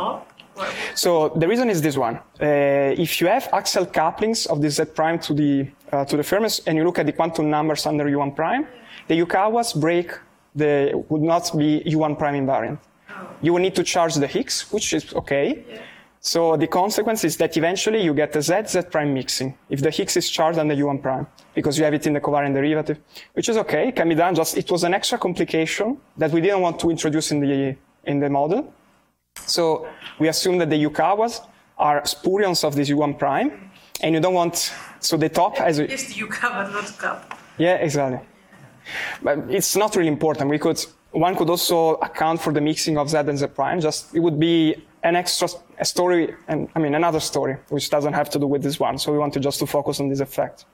the reason is this one. If you have axial couplings of the Z prime to the fermions, and you look at the quantum numbers under U1 prime, the Yukawas break would not be U1 prime invariant. You will need to charge the Higgs, which is okay. Yeah. So the consequence is that eventually you get a Z prime mixing if the Higgs is charged under U1 prime, because you have it in the covariant derivative, which is okay. It can be done. Just it was an extra complication that we didn't want to introduce in the model. So we assume that the Yukawas are spurions of this U1 prime, and you don't want, so the top has a... Yes, the Yukawa, not cup. Yeah, exactly. But it's not really important. One could also account for the mixing of Z and Z prime. Just, it would be an extra story, and another story, which doesn't have to do with this one. So we want to focus on this effect.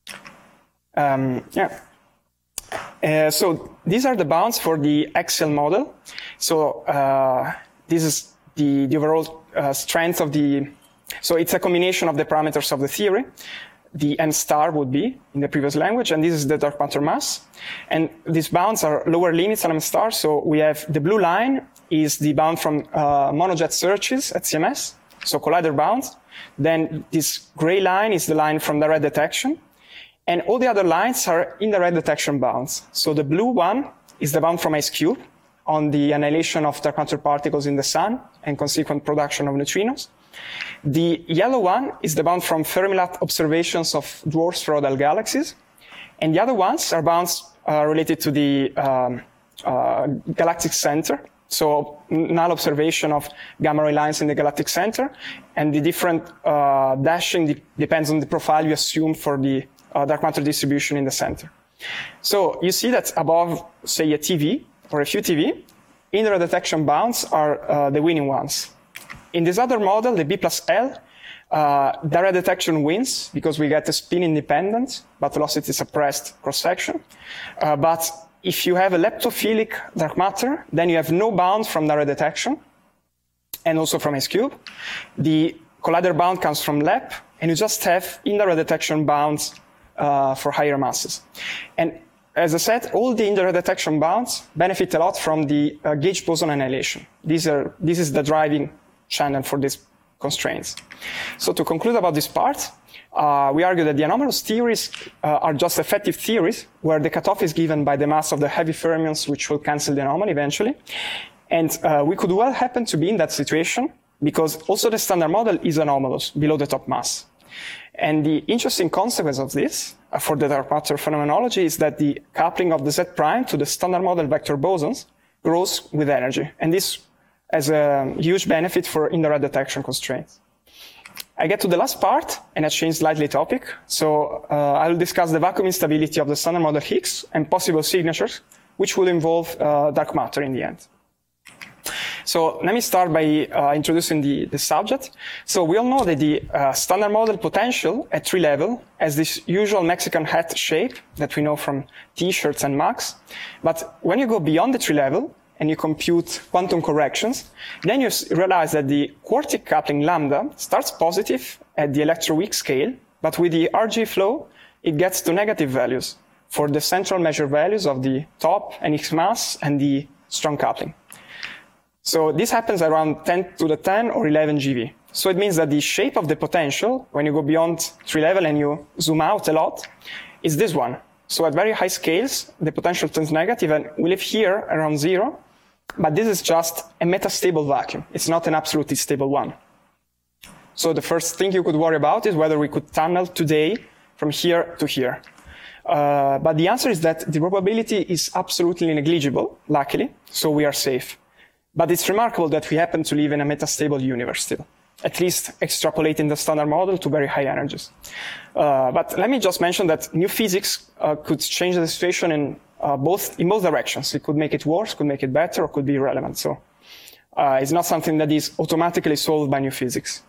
So these are the bounds for the axial model. So this is the overall strength of the. So it's a combination of the parameters of the theory. The M star would be in the previous language, and this is the dark matter mass. And these bounds are lower limits on M star. So we have the blue line is the bound from monojet searches at CMS, so collider bounds. Then this gray line is the line from direct detection. And all the other lines are indirect detection bounds. So the blue one is the bound from IceCube on the annihilation of dark matter particles in the sun and consequent production of neutrinos. The yellow one is the bound from Fermi-Lat observations of dwarf spheroidal galaxies. And the other ones are bounds related to the galactic center. So null observation of gamma ray lines in the galactic center. And the different dashing depends on the profile you assume for the dark matter distribution in the center. So you see that above, say, a TV or a few TV, indirect detection bounds are the winning ones. In this other model, the B plus L, direct detection wins because we get a spin-independent but velocity-suppressed cross-section. But if you have a leptophilic dark matter, then you have no bound from direct detection and also from IceCube. The collider bound comes from LEP, and you just have indirect detection bounds for higher masses. And as I said, all the indirect detection bounds benefit a lot from the gauge boson annihilation. This is the driving channel for these constraints. So to conclude about this part, we argue that the anomalous theories are just effective theories where the cutoff is given by the mass of the heavy fermions, which will cancel the anomaly eventually. And we could well happen to be in that situation because also the standard model is anomalous below the top mass. And the interesting consequence of this for the dark matter phenomenology is that the coupling of the Z prime to the standard model vector bosons grows with energy. And this has a huge benefit for indirect detection constraints. I get to the last part, and I change slightly topic. So I will discuss the vacuum instability of the standard model Higgs and possible signatures, which will involve dark matter in the end. So let me start by introducing the subject. So we all know that the standard model potential at tree level has this usual Mexican hat shape that we know from T-shirts and mugs. But when you go beyond the tree level and you compute quantum corrections, then you realize that the quartic coupling lambda starts positive at the electroweak scale, but with the RG flow, it gets to negative values for the central measure values of the top and X mass and the strong coupling. So this happens around 10 to the 10 or 11 GeV. So it means that the shape of the potential, when you go beyond tree level and you zoom out a lot, is this one. So at very high scales, the potential turns negative, and we live here around 0. But this is just a metastable vacuum. It's not an absolutely stable one. So the first thing you could worry about is whether we could tunnel today from here to here. But the answer is that the probability is absolutely negligible, luckily, so we are safe. But it's remarkable that we happen to live in a metastable universe still, at least extrapolating the standard model to very high energies. But let me just mention that new physics could change the situation in both directions. It could make it worse, could make it better, or could be irrelevant. So it's not something that is automatically solved by new physics.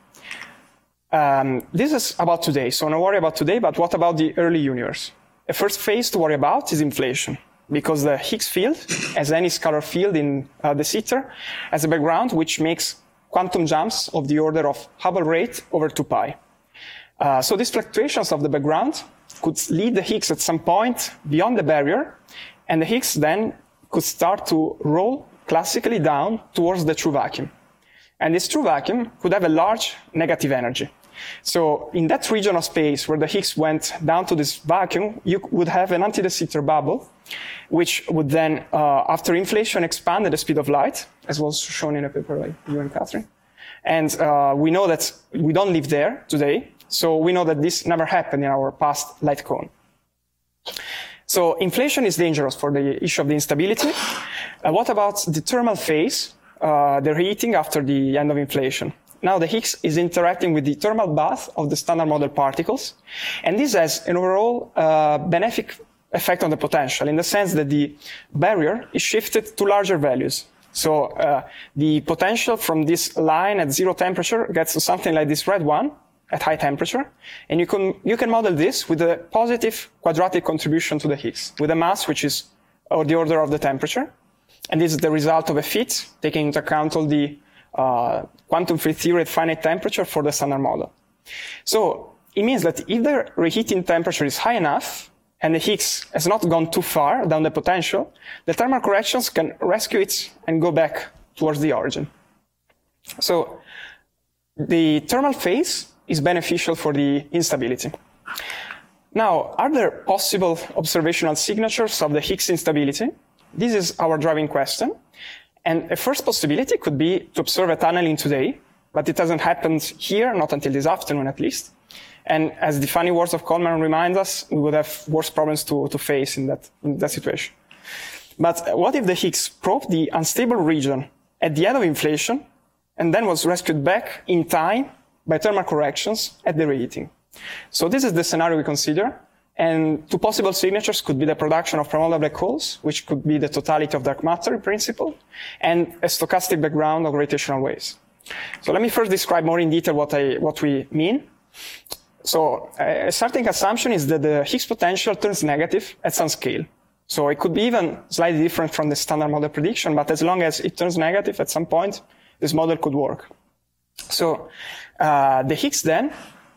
This is about today, so no worry about today, but what about the early universe? The first phase to worry about is inflation, because the Higgs field, as any scalar field in the sitter, has a background which makes quantum jumps of the order of Hubble rate over 2 pi. So these fluctuations of the background could lead the Higgs at some point beyond the barrier, and the Higgs then could start to roll classically down towards the true vacuum. And this true vacuum could have a large negative energy. So in that region of space where the Higgs went down to this vacuum, you would have an anti-de Sitter bubble, which would then, after inflation, expand at the speed of light, as was shown in a paper by you and Catherine. And we know that we don't live there today, so we know that this never happened in our past light cone. So inflation is dangerous for the issue of the instability. What about the thermal phase, the reheating after the end of inflation? Now the Higgs is interacting with the thermal bath of the standard model particles, and this has an overall benefic effect on the potential, in the sense that the barrier is shifted to larger values. So the potential from this line at 0 temperature gets to something like this red one at high temperature, and you can model this with a positive quadratic contribution to the Higgs, with a mass which is of the order of the temperature, and this is the result of a fit, taking into account all the quantum field theory at finite temperature for the standard model. So it means that if the reheating temperature is high enough and the Higgs has not gone too far down the potential, the thermal corrections can rescue it and go back towards the origin. So the thermal phase is beneficial for the instability. Now, are there possible observational signatures of the Higgs instability? This is our driving question. And a first possibility could be to observe a tunneling today, but it hasn't happened here, not until this afternoon at least. And as the funny words of Coleman remind us, we would have worse problems to face in that situation. But what if the Higgs probed the unstable region at the end of inflation and then was rescued back in time by thermal corrections at the reheating? So this is the scenario we consider. And two possible signatures could be the production of primordial black holes, which could be the totality of dark matter in principle, and a stochastic background of gravitational waves. So let me first describe more in detail what we mean. So a starting assumption is that the Higgs potential turns negative at some scale. So it could be even slightly different from the standard model prediction, but as long as it turns negative at some point, this model could work. So the Higgs then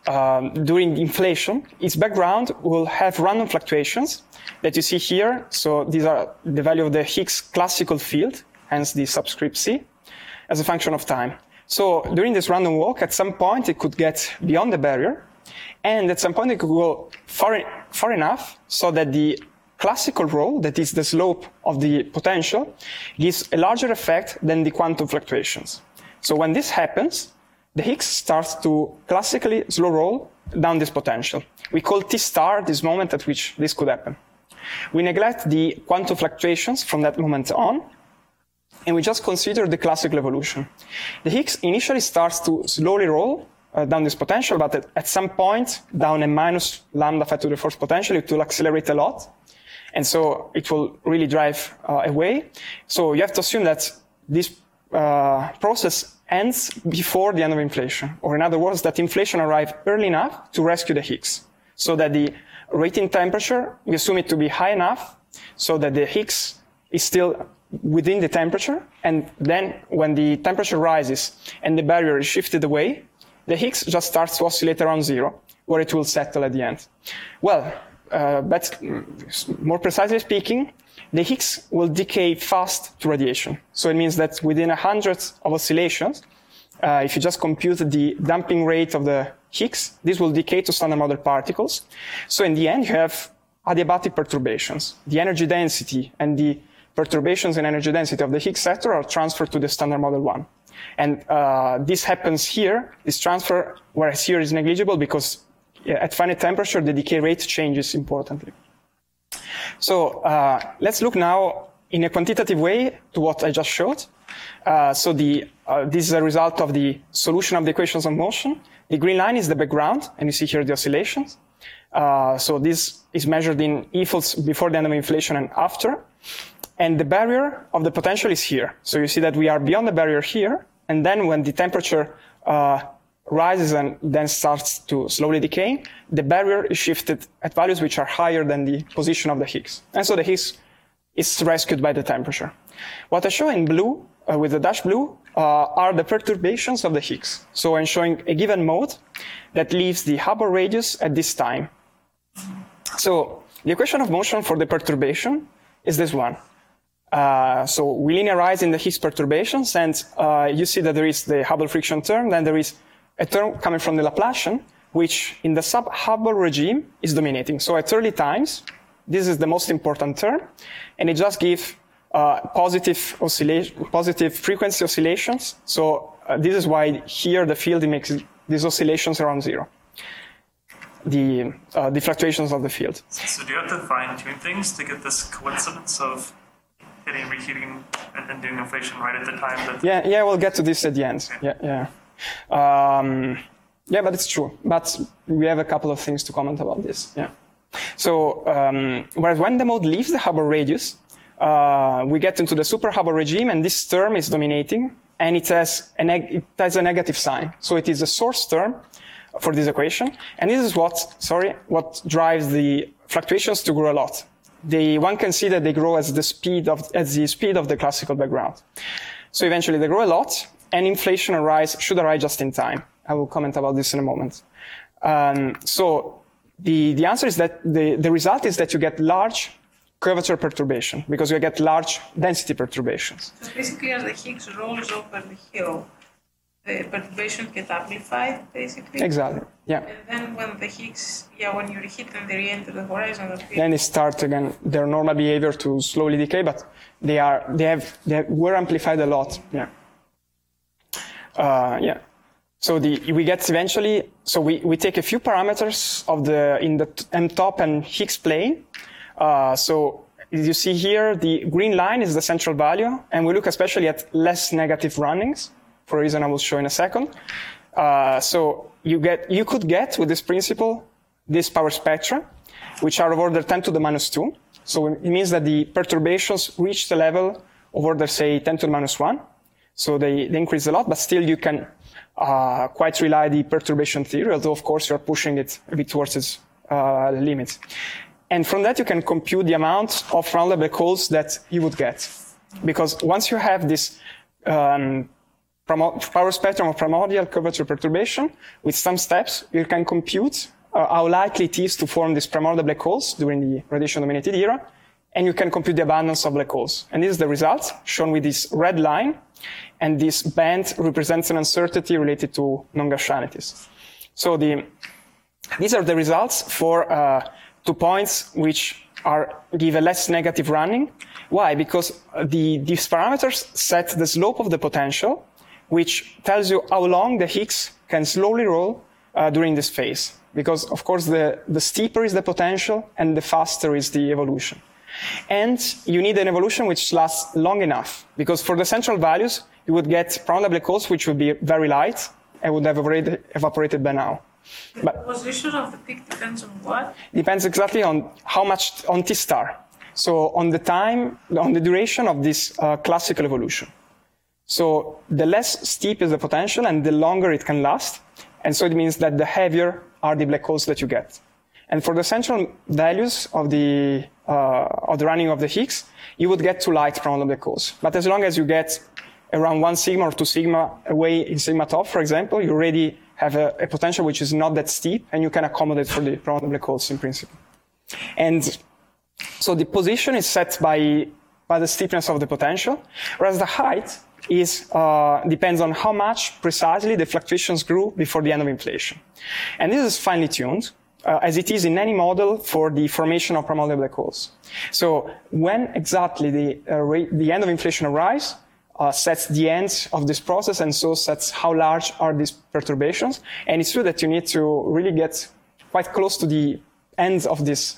during inflation, its background will have random fluctuations that you see here. So these are the value of the Higgs classical field, hence the subscript C, as a function of time. So during this random walk, at some point it could get beyond the barrier, and at some point it could go far enough so that the classical rho, that is the slope of the potential, gives a larger effect than the quantum fluctuations. So when this happens, the Higgs starts to classically slow roll down this potential. We call T star this moment at which this could happen. We neglect the quantum fluctuations from that moment on, and we just consider the classical evolution. The Higgs initially starts to slowly roll down this potential, but at some point, down a minus lambda 5 to the fourth potential, it will accelerate a lot. And so it will really drive away. So you have to assume that this process ends before the end of inflation. Or in other words, that inflation arrives early enough to rescue the Higgs. So that the rating temperature, we assume it to be high enough so that the Higgs is still within the temperature. And then when the temperature rises and the barrier is shifted away, the Higgs just starts to oscillate around zero, where it will settle at the end. Well, but more precisely speaking, the Higgs will decay fast to radiation. So it means that within 100 of oscillations, if you just compute the damping rate of the Higgs, this will decay to standard model particles. So in the end, you have adiabatic perturbations. The energy density and the perturbations in energy density of the Higgs sector are transferred to the standard model one. And this happens here, this transfer, whereas here is negligible because at finite temperature, the decay rate changes importantly. So let's look now in a quantitative way to what I just showed. So this is a result of the solution of the equations of motion. The green line is the background, and you see here the oscillations. So this is measured in E-fields before the end of inflation and after. And the barrier of the potential is here. So you see that we are beyond the barrier here, and then when the temperature rises and then starts to slowly decay, the barrier is shifted at values which are higher than the position of the Higgs. And so the Higgs is rescued by the temperature. What I show in blue, with the dash blue, are the perturbations of the Higgs. So I'm showing a given mode that leaves the Hubble radius at this time. So the equation of motion for the perturbation is this one. So we linearize in the Higgs perturbations, and you see that there is the Hubble friction term, then there is a term coming from the Laplacian, which in the sub-Hubble regime is dominating. So at early times, this is the most important term, and it just gives positive frequency oscillations. So this is why here the field makes these oscillations around zero, the fluctuations of the field. So do you have to fine-tune things to get this coincidence of hitting reheating and then doing inflation right at the time that... Yeah, we'll get to this at the end. Yeah. Yeah, but it's true. But we have a couple of things to comment about this. Yeah. So, whereas when the mode leaves the Hubble radius, we get into the super Hubble regime, and this term is dominating, and it has a negative sign. So it is a source term for this equation, and this is what drives the fluctuations to grow a lot. One can see that they grow as the speed of the classical background. So eventually they grow a lot, and inflation should arrive just in time. I will comment about this in a moment. So the answer is that the result is that you get large curvature perturbation because you get large density perturbations. So basically, as the Higgs rolls over the hill, the perturbations get amplified, basically. Exactly. Yeah. And then when the Higgs, when you reheat them, they re-enter the horizon of the field. Then they start again their normal behavior to slowly decay, but they were amplified a lot. Yeah. So we get eventually. So we take a few parameters in the M top and Higgs plane. So as you see here, the green line is the central value, and we look especially at less negative runnings for a reason I will show in a second. So you could get with this principle this power spectra, which are of order 10 to the minus 2. So it means that the perturbations reach the level of order, say, 10 to the minus 1. So they increase a lot, but still you can quite rely the perturbation theory, although of course you're pushing it a bit towards its limits. And from that you can compute the amount of rounded black holes that you would get. Because once you have this power spectrum of primordial curvature perturbation. With some steps, you can compute how likely it is to form these primordial black holes during the radiation-dominated era, and you can compute the abundance of black holes. And this is the result, shown with this red line, and this band represents an uncertainty related to non-Gaussianities. So these are the results for 2 points which give a less negative running. Why? Because these parameters set the slope of the potential, which tells you how long the Higgs can slowly roll during this phase. Because, of course, the steeper is the potential and the faster is the evolution. And you need an evolution which lasts long enough, because for the central values, you would get primordial black holes which would be very light and would have already evaporated by now. The position of the peak depends on what? Depends exactly on how much, on T star. So on the time, on the duration of this classical evolution. So the less steep is the potential and the longer it can last. And so it means that the heavier are the black holes that you get. And for the central values of the running of the Higgs, you would get 2 light primordial black holes. But as long as you get around 1 sigma or 2 sigma away in sigma top, for example, you already have a potential which is not that steep, and you can accommodate for the primordial black holes in principle. And so the position is set by the steepness of the potential, whereas the height depends on how much precisely the fluctuations grew before the end of inflation. And this is finely tuned, as it is in any model for the formation of primordial black holes. So when exactly the end of inflation arrives, sets the end of this process, and so sets how large are these perturbations. And it's true that you need to really get quite close to the end of this,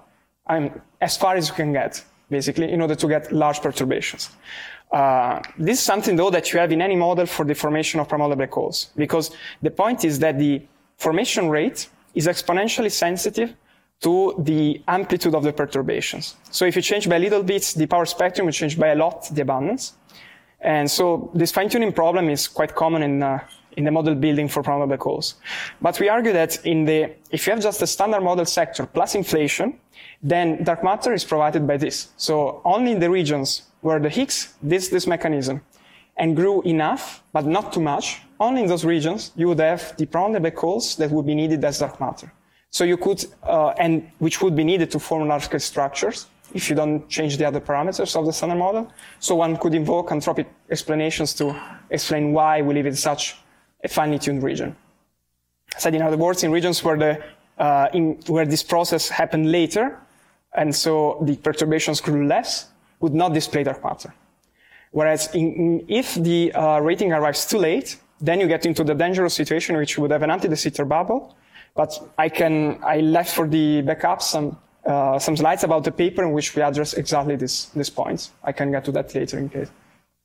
as far as you can get, basically, in order to get large perturbations. This is something, though, that you have in any model for the formation of primordial black holes, because the point is that the formation rate is exponentially sensitive to the amplitude of the perturbations. So if you change by little bits the power spectrum, you change by a lot the abundance. And so this fine-tuning problem is quite common in the model building for primordial black holes. But we argue that if you have just a standard model sector plus inflation, then dark matter is provided by this. So only in the regions where the Higgs did this mechanism and grew enough, but not too much, only in those regions you would have the primordial black holes that would be needed as dark matter. So you could, and which would be needed to form large-scale structures if you don't change the other parameters of the standard model. So one could invoke anthropic explanations to explain why we live in such a finely tuned region. Said in other words, in regions where where this process happened later, and so the perturbations grew less, would not display dark matter. Whereas if the rating arrives too late, then you get into the dangerous situation in which you would have an anti-de Sitter bubble. But I left for the backup some slides about the paper in which we address exactly this point. I can get to that later in case.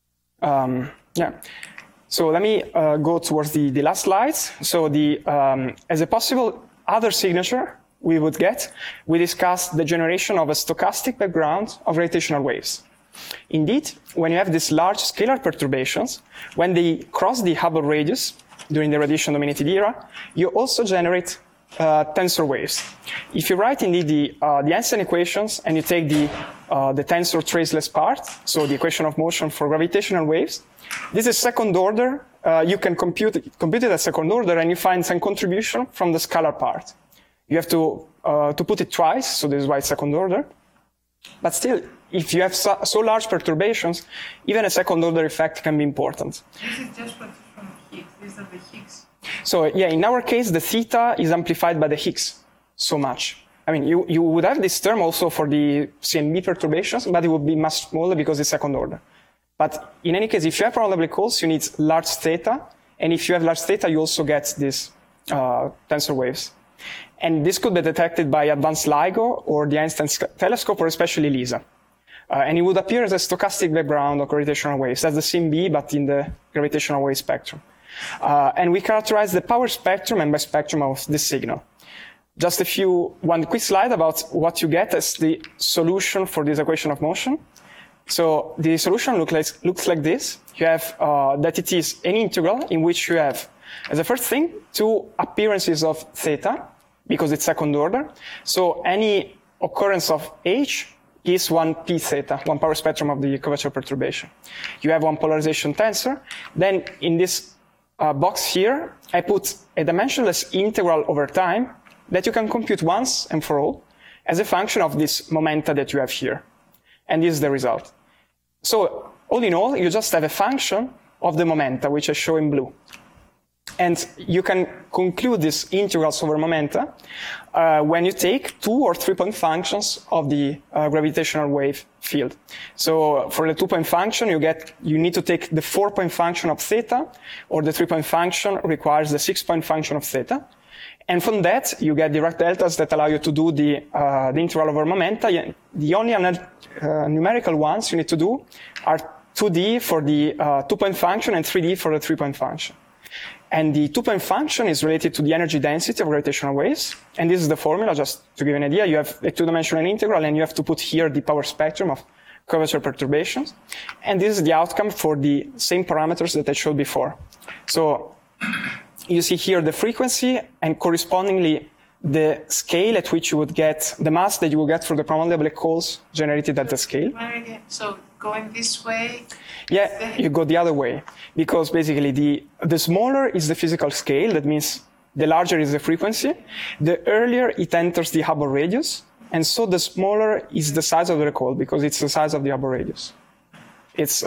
So let me go towards the last slides. So as a possible other signature we discussed the generation of a stochastic background of gravitational waves. Indeed, when you have these large scalar perturbations, when they cross the Hubble radius during the radiation-dominated era, you also generate tensor waves. If you write indeed the Einstein equations and you take the tensor traceless part, so the equation of motion for gravitational waves, this is second order. You can compute it as second order, and you find some contribution from the scalar part. You have to put it twice, so this is why it's second order. But still, if you have so large perturbations, even a second order effect can be important. This is just what from Higgs. These are the Higgs. So yeah, in our case, the theta is amplified by the Higgs so much. I mean, you would have this term also for the CMB perturbations, but it would be much smaller because it's second order. But in any case, if you have primordial black holes, you need large theta. And if you have large theta, you also get these tensor waves. And this could be detected by advanced LIGO or the Einstein telescope, or especially LISA. And it would appear as a stochastic background of gravitational waves. That's the CMB, but in the gravitational wave spectrum. And we characterize the power spectrum and bispectrum of this signal. Just one quick slide about what you get as the solution for this equation of motion. So the solution looks like this. You have that it is an integral in which you have, as a first thing, 2 appearances of theta, because it's second order. So any occurrence of h is one p theta, one power spectrum of the curvature perturbation. You have one polarization tensor. Then in this box here, I put a dimensionless integral over time that you can compute once and for all as a function of this momenta that you have here. And this is the result. So all in all, you just have a function of the momenta, which I show in blue. And you can conclude these integrals over momenta when you take 2 or 3 point functions of the gravitational wave field. So for the 2 point function, you need to take the 4 point function of theta, or the 3 point function requires the 6 point function of theta. And from that, you get Dirac deltas that allow you to do the integral over momenta. The only numerical ones you need to do are 2D for the 2 point function and 3D for the 3 point function. And the 2 point function is related to the energy density of gravitational waves. And this is the formula, just to give you an idea. You have a 2-dimensional integral, and you have to put here the power spectrum of curvature perturbations. And this is the outcome for the same parameters that I showed before. So you see here the frequency and correspondingly the scale at which you would get, the mass that you will get for the primordial black holes generated at the scale. So going this way? Yeah, you go the other way. Because basically the smaller is the physical scale. That means the larger is the frequency. The earlier it enters the Hubble radius. And so the smaller is the size of the black hole, because it's the size of the Hubble radius. It's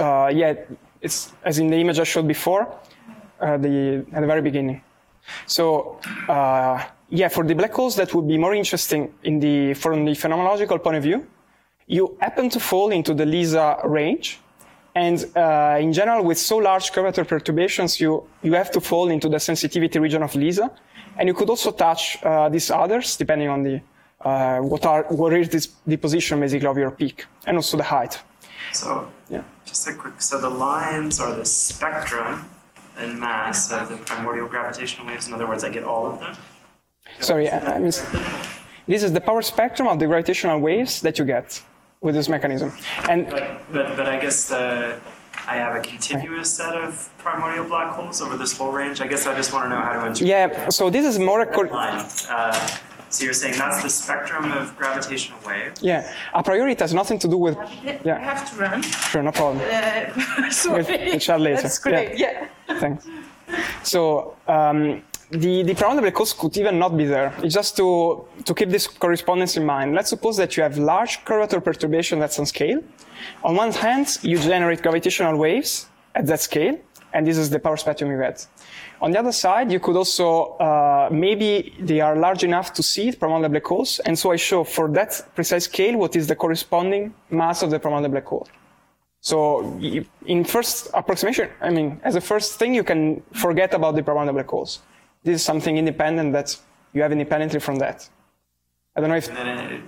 as in the image I showed before, at the very beginning. So, for the black holes, that would be more interesting from the phenomenological point of view. You happen to fall into the LISA range. And in general, with so large curvature perturbations, you have to fall into the sensitivity region of LISA. And you could also touch these others, depending on what is the position, basically, of your peak, and also the height. So, just a quick, so the lines are the spectrum and mass of the primordial gravitational waves. In other words, I get all of them? Sorry, I mean, this is the power spectrum of the gravitational waves that you get with this mechanism. And but I guess I have a continuous set of primordial black holes over this whole range. I guess I just want to know how to interpret. Yeah, so this is more line. So you're saying that's the spectrum of gravitational waves? Yeah, a priori it has nothing to do with. I have to run. Sure, no problem. Sorry. We'll chat later. That's great. Yeah. Thanks. So the primordial black holes could even not be there. It's just to keep this correspondence in mind. Let's suppose that you have large curvature perturbation that's on scale. On one hand, you generate gravitational waves at that scale, and this is the power spectrum you get. On the other side, you could also, maybe they are large enough to see primordial black holes, and so I show for that precise scale what is the corresponding mass of the primordial black hole. So in first approximation, I mean, as a first thing, you can forget about the primordial black holes. This is something independent that you have independently from that. I don't know if... And then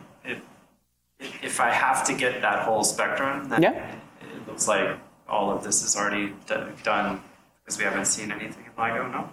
if I have to get that whole spectrum, then it looks like all of this is already done because we haven't seen anything in LIGO, no?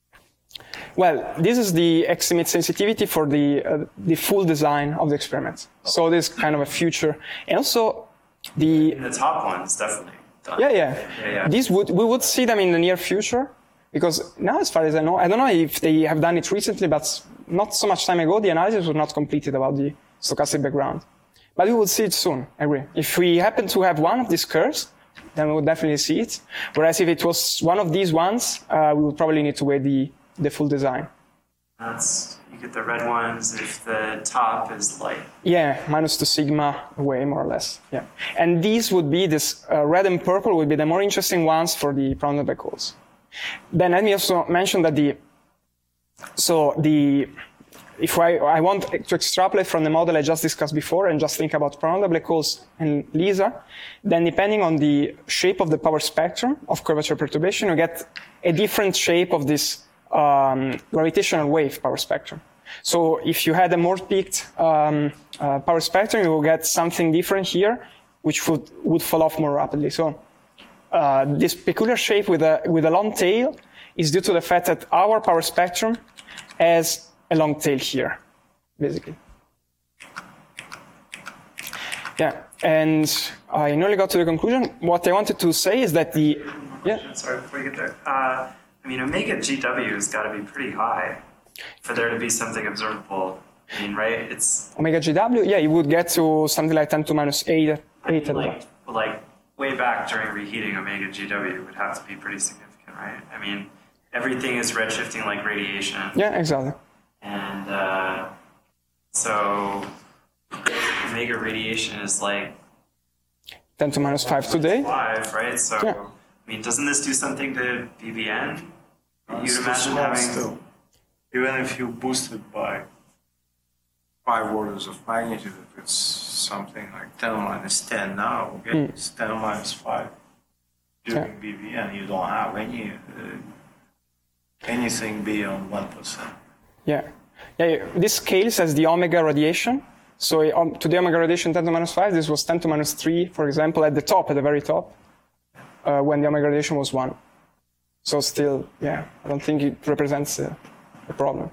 Well, this is the estimate sensitivity for the full design of the experiment. So this is kind of a future. And also the top ones, definitely done. Yeah. These we would see them in the near future, because now, as far as I don't know if they have done it recently, but not so much time ago, the analysis was not completed about the stochastic background. But we will see it soon, I agree. If we happen to have one of these curves, then we would definitely see it. Whereas if it was one of these ones, we would probably need to wait the full design. You get the red ones if the top is light. Yeah, -2 sigma away, more or less. Yeah. And these would be, this red and purple would be the more interesting ones for the primordial black holes. Then let me also mention that if I want to extrapolate from the model I just discussed before and just think about primordial black holes and LISA, then depending on the shape of the power spectrum of curvature perturbation, you get a different shape of this gravitational wave power spectrum. So if you had a more peaked power spectrum, you will get something different here, which would fall off more rapidly. So this peculiar shape with a long tail is due to the fact that our power spectrum has a long tail here, basically. Yeah, and I nearly got to the conclusion. What I wanted to say is that Sorry, before you get there. I mean, omega GW has got to be pretty high for there to be something observable I mean, right? It's Omega GW, yeah, you would get to something like 10 to minus 8. like way back during reheating, omega GW would have to be pretty significant, right? I mean, everything is redshifting like radiation. Yeah, exactly. And so omega radiation is like 10 to minus 5 today. 5, right? So, Yeah. I mean, doesn't this do something to BBN? It's You'd too imagine small having... still. Even if you boost it by 5 orders of magnitude, if it's something like 10 minus 10 now, okay, it's 10 minus 5 during BVN, you don't have anything beyond 1%. Yeah. This scales as the omega radiation. So to the omega radiation 10 to minus 5, this was 10 to minus 3, for example, at the very top, when the omega radiation was 1. So still, yeah, I don't think it represents a problem.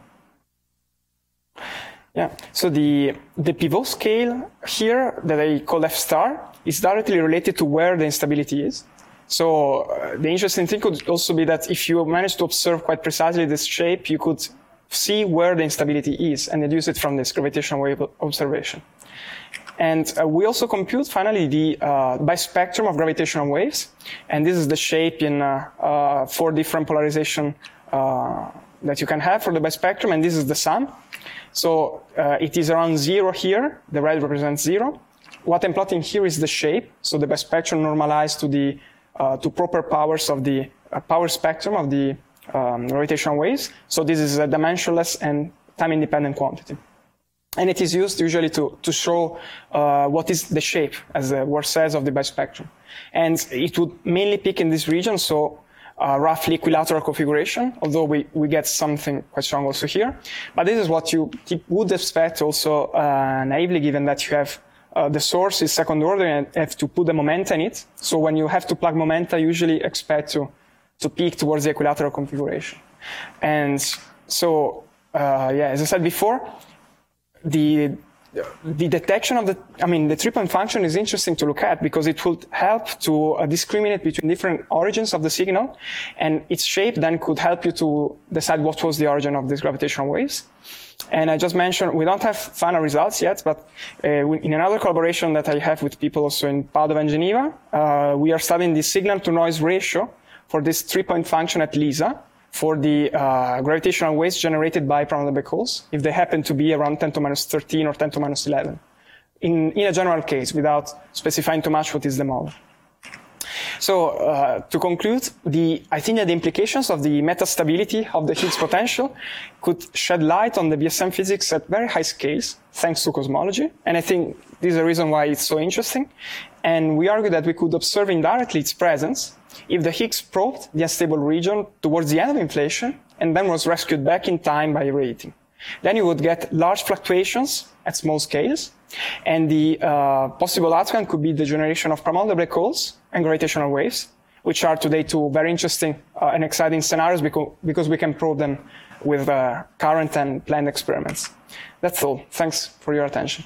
Yeah, so the pivot scale here that I call F star is directly related to where the instability is. So the interesting thing could also be that if you manage to observe quite precisely this shape, you could see where the instability is and deduce it from this gravitational wave observation. And we also compute finally the bispectrum of gravitational waves. And this is the shape in 4 different polarization that you can have for the bispectrum. And this is the sum. So it is around 0 here. The red represents 0. What I'm plotting here is the shape. So the bispectrum normalized to the to proper powers of the power spectrum of the gravitational waves. So this is a dimensionless and time-independent quantity. And it is used usually to show what is the shape, as the word says, of the bispectrum. And it would mainly peak in this region, so roughly equilateral configuration, although we get something quite strong also here. But this is what you would expect also naively, given that you have the source is second order and have to put the momenta in it. So when you have to plug momenta, you usually expect to peak towards the equilateral configuration. And so, as I said before, the detection of the 3-point function is interesting to look at because it would help to discriminate between different origins of the signal, and its shape then could help you to decide what was the origin of these gravitational waves. And I just mentioned, we don't have final results yet, but in another collaboration that I have with people also in Padova and Geneva, we are studying the signal-to-noise ratio for this 3-point function at LISA for the gravitational waves generated by Prandtl black holes, if they happen to be around 10 to minus 13 or 10 to minus 11, in a general case, without specifying too much what is the model. So to conclude, I think that the implications of the metastability of the Higgs potential could shed light on the BSM physics at very high scales, thanks to cosmology. And I think this is the reason why it's so interesting. And we argue that we could observe indirectly its presence if the Higgs probed the unstable region towards the end of inflation and then was rescued back in time by radiating. Then you would get large fluctuations at small scales, and the possible outcome could be the generation of Prandtl black holes and gravitational waves, which are today two very interesting and exciting scenarios because we can probe them with current and planned experiments. That's all. Thanks for your attention.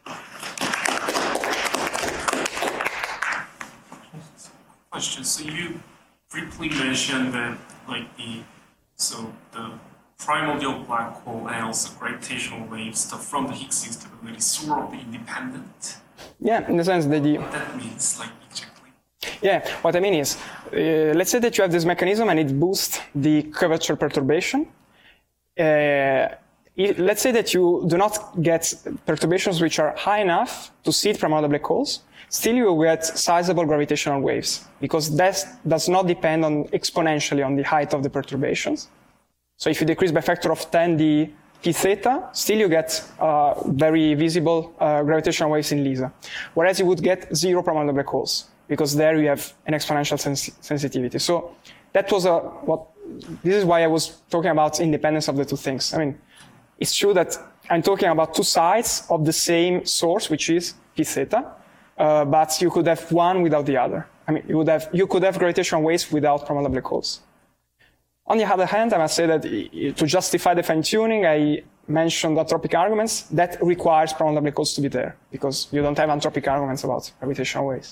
Question. So you briefly mentioned that the primordial black hole and also gravitational waves from the Higgs instability sort of independent. Yeah, in the sense that what that means, exactly. Yeah, what I mean is, let's say that you have this mechanism and it boosts the curvature perturbation. Let's say that you do not get perturbations which are high enough to seed Prandtl black holes. Still, you will get sizable gravitational waves because that does not depend exponentially on the height of the perturbations. So if you decrease by a factor of 10 the p theta, still you get very visible gravitational waves in LISA. Whereas you would get 0 Prandtl black holes because there you have an exponential sensitivity. So that was this is why I was talking about independence of the two things. I mean, it's true that I'm talking about two sides of the same source, which is p theta. But you could have one without the other. I mean, you could have gravitational waves without Prandtl black holes. On the other hand, I must say that to justify the fine-tuning, I mentioned anthropic arguments. That requires Prandtl black holes to be there, because you don't have anthropic arguments about gravitational waves.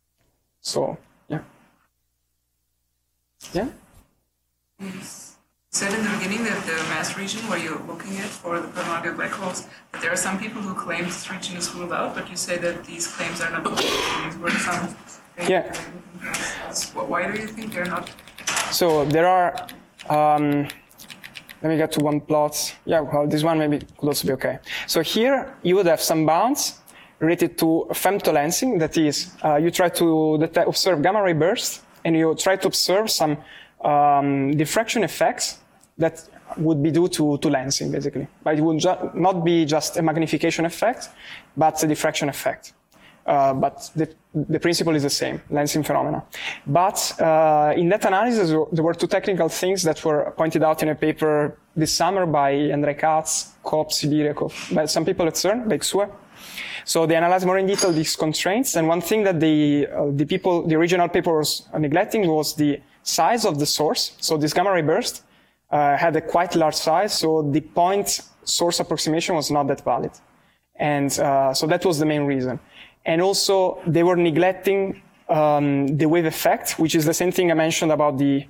So, yeah. Yeah? said in the beginning that the mass region where you're looking at for the primordial black holes, that there are some people who claim this region is ruled out, but you say that these claims are not true. These were some. Yeah. Why do you think they're not? So there are, let me get to one plot. Yeah, well, this one maybe could also be okay. So here you would have some bounds related to femtolensing. That is, you try to observe gamma ray bursts, and you try to observe some diffraction effects that would be due to lensing, basically. But it would not be just a magnification effect, but a diffraction effect. But the principle is the same, lensing phenomena. But in that analysis, there were two technical things that were pointed out in a paper this summer by Andrei Katz, Kopp, Sibirekov, by some people at CERN, like Xue. So they analyzed more in detail these constraints, and one thing that the original paper was neglecting was the size of the source. So this gamma ray burst had a quite large size, so the point source approximation was not that valid. And so that was the main reason. And also, they were neglecting the wave effect, which is the same thing I mentioned about this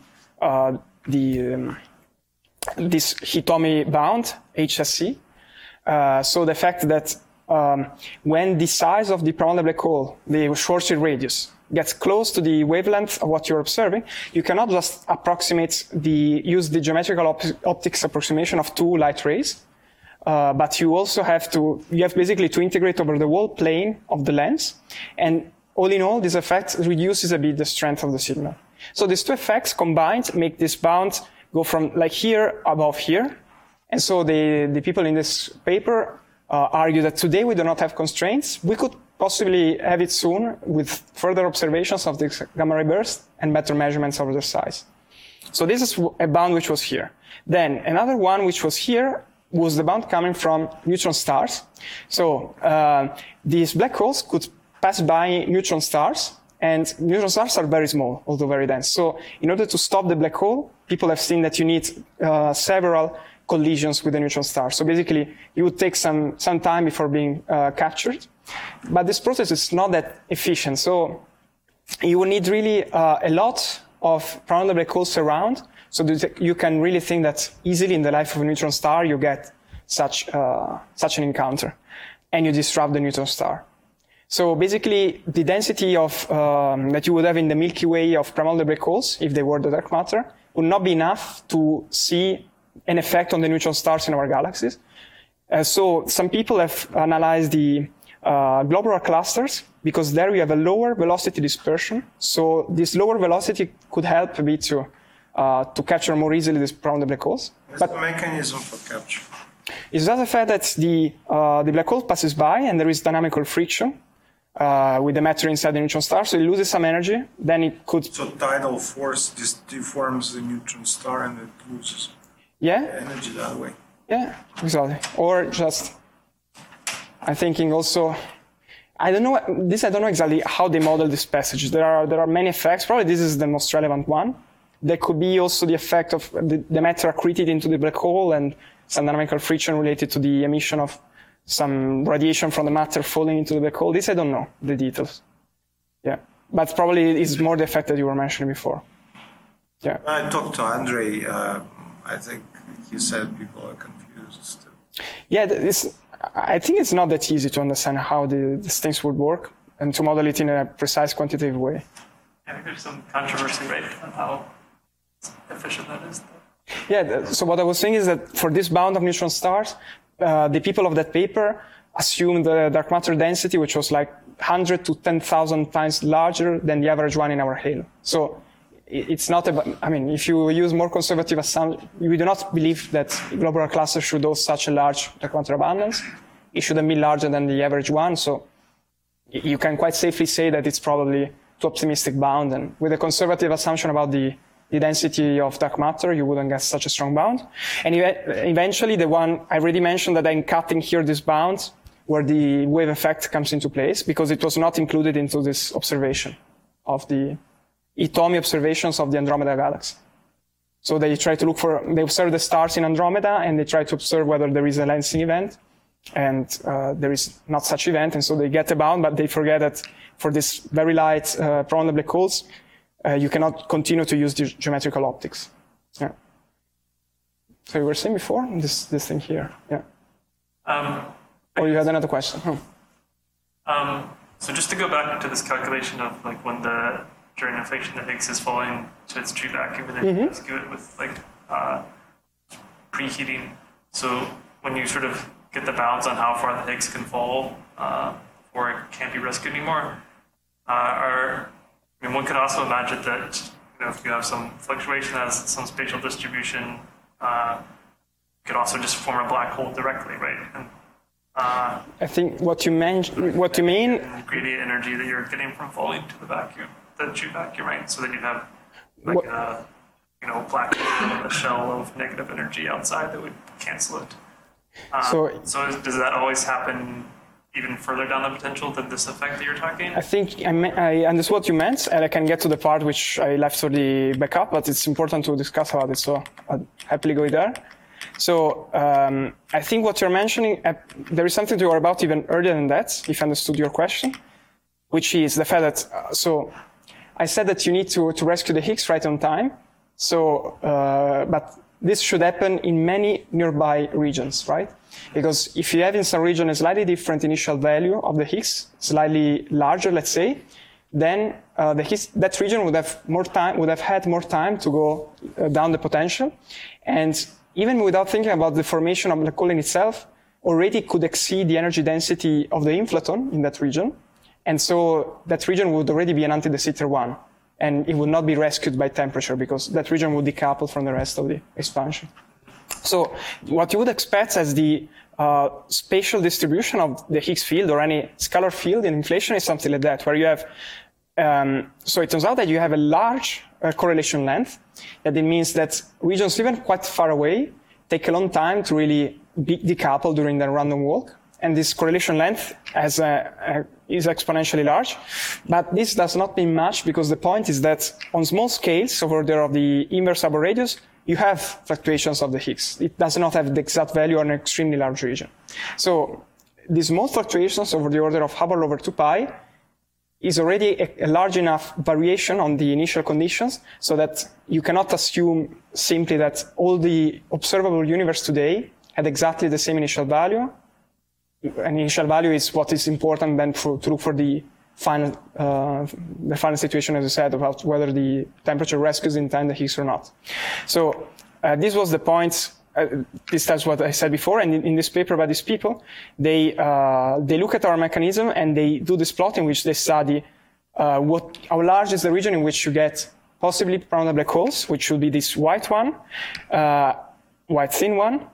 Hitomi bound, HSC. So the fact that when the size of the primordial black hole, the Schwarzschild radius, gets close to the wavelength of what you're observing, you cannot just use the geometrical optics approximation of two light rays. But you also have basically to integrate over the whole plane of the lens. And all in all, this effect reduces a bit the strength of the signal. So these two effects combined make this bound go from like here above here. And so the people in this paper argue that today we do not have constraints. We could possibly have it soon with further observations of this gamma ray burst and better measurements of the size. So this is a bound which was here. Then another one which was here was the bound coming from neutron stars. So these black holes could pass by neutron stars, and neutron stars are very small, although very dense. So in order to stop the black hole, people have seen that you need several collisions with the neutron star. So basically, it would take some time before being captured. But this process is not that efficient. So you will need really a lot of primordial black holes around, so that you can really think that easily in the life of a neutron star you get such an encounter, and you disrupt the neutron star. So basically, the density of that you would have in the Milky Way of primordial black holes, if they were the dark matter, would not be enough to see an effect on the neutron stars in our galaxies. So some people have analyzed the globular clusters, because there we have a lower velocity dispersion. So this lower velocity could help a bit to capture more easily these primordial black holes. What's the mechanism for capture? It's just the fact that the black hole passes by and there is dynamical friction with the matter inside the neutron star, so it loses some energy. Then it could. So tidal force just deforms the neutron star and it loses energy that way. Yeah, exactly. Or just, I'm thinking also, I don't know exactly how they model this passage. There are many effects. Probably this is the most relevant one. There could be also the effect of the matter accreted into the black hole and some dynamical friction related to the emission of some radiation from the matter falling into the black hole. This I don't know, the details. Yeah, but probably it's more the effect that you were mentioning before. Yeah. I talked to Andrei. I think he said people are confused. Yeah, I think it's not that easy to understand how these things would work and to model it in a precise quantitative way. I think there's some controversy, right, on how efficient that is. Yeah, so what I was saying is that for this bound of neutron stars, the people of that paper assumed the dark matter density, which was like 100 to 10,000 times larger than the average one in our halo. So it's not about, if you use more conservative assumptions, we do not believe that globular clusters should host such a large dark matter abundance. It shouldn't be larger than the average one. So you can quite safely say that it's probably too optimistic bound. And with a conservative assumption about the density of dark matter, you wouldn't get such a strong bound. And eventually, the one I already mentioned that I'm cutting here this bound, where the wave effect comes into place, because it was not included into this observation of the Hitomi observations of the Andromeda galaxy. So they observe the stars in Andromeda, and they try to observe whether there is a lensing event, and there is not such event, and so they get a bound, but they forget that for this very light primordial black holes, you cannot continue to use the geometrical optics. Yeah. So you were saying before, this thing here, yeah. Or you had another question? So just to go back to this calculation of like when during inflation the Higgs is falling to its true vacuum, and then you rescue it with like preheating. So when you sort of get the bounds on how far the Higgs can fall before it can't be rescued anymore, one could also imagine that if you have some fluctuation as some spatial distribution, you could also just form a black hole directly, right? And, I think what you mean. Gradient energy that you're getting from falling to the vacuum, the true vacuum, right? So then you have like a black hole in a shell of negative energy outside that would cancel it. So does that always happen even further down the potential than this effect that you're talking? I think I understood what you meant, and I can get to the part which I left for the backup, but it's important to discuss about it, so I'll happily go there. So I think what you're mentioning, there is something to go about even earlier than that, if I understood your question, which is the fact that, so I said that you need to rescue the Higgs right on time. So, but this should happen in many nearby regions, right? Because if you have in some region a slightly different initial value of the Higgs, slightly larger, let's say, then that region would have had more time to go down the potential, and even without thinking about the formation of the black hole in itself, already could exceed the energy density of the inflaton in that region. And so that region would already be an anti-de Sitter one. And it would not be rescued by temperature because that region would decouple from the rest of the expansion. So what you would expect as the spatial distribution of the Higgs field or any scalar field in inflation is something like that, where you have, so it turns out that you have a large correlation length. That it means that regions even quite far away take a long time to really decouple during the random walk. And this correlation length is exponentially large. But this does not mean much because the point is that on small scales, over there of the inverse Hubble radius, you have fluctuations of the Higgs. It does not have the exact value on an extremely large region. So these small fluctuations over the order of Hubble over 2 pi is already a large enough variation on the initial conditions so that you cannot assume simply that all the observable universe today had exactly the same initial value. An initial value is what is important then to look for the final situation, as I said, about whether the temperature rescues in time the Higgs or not. So this was the point. This is what I said before, and in this paper by these people, they look at our mechanism and they do this plot in which they study how large is the region in which you get possibly primordial black holes, which should be this white one, white thin one.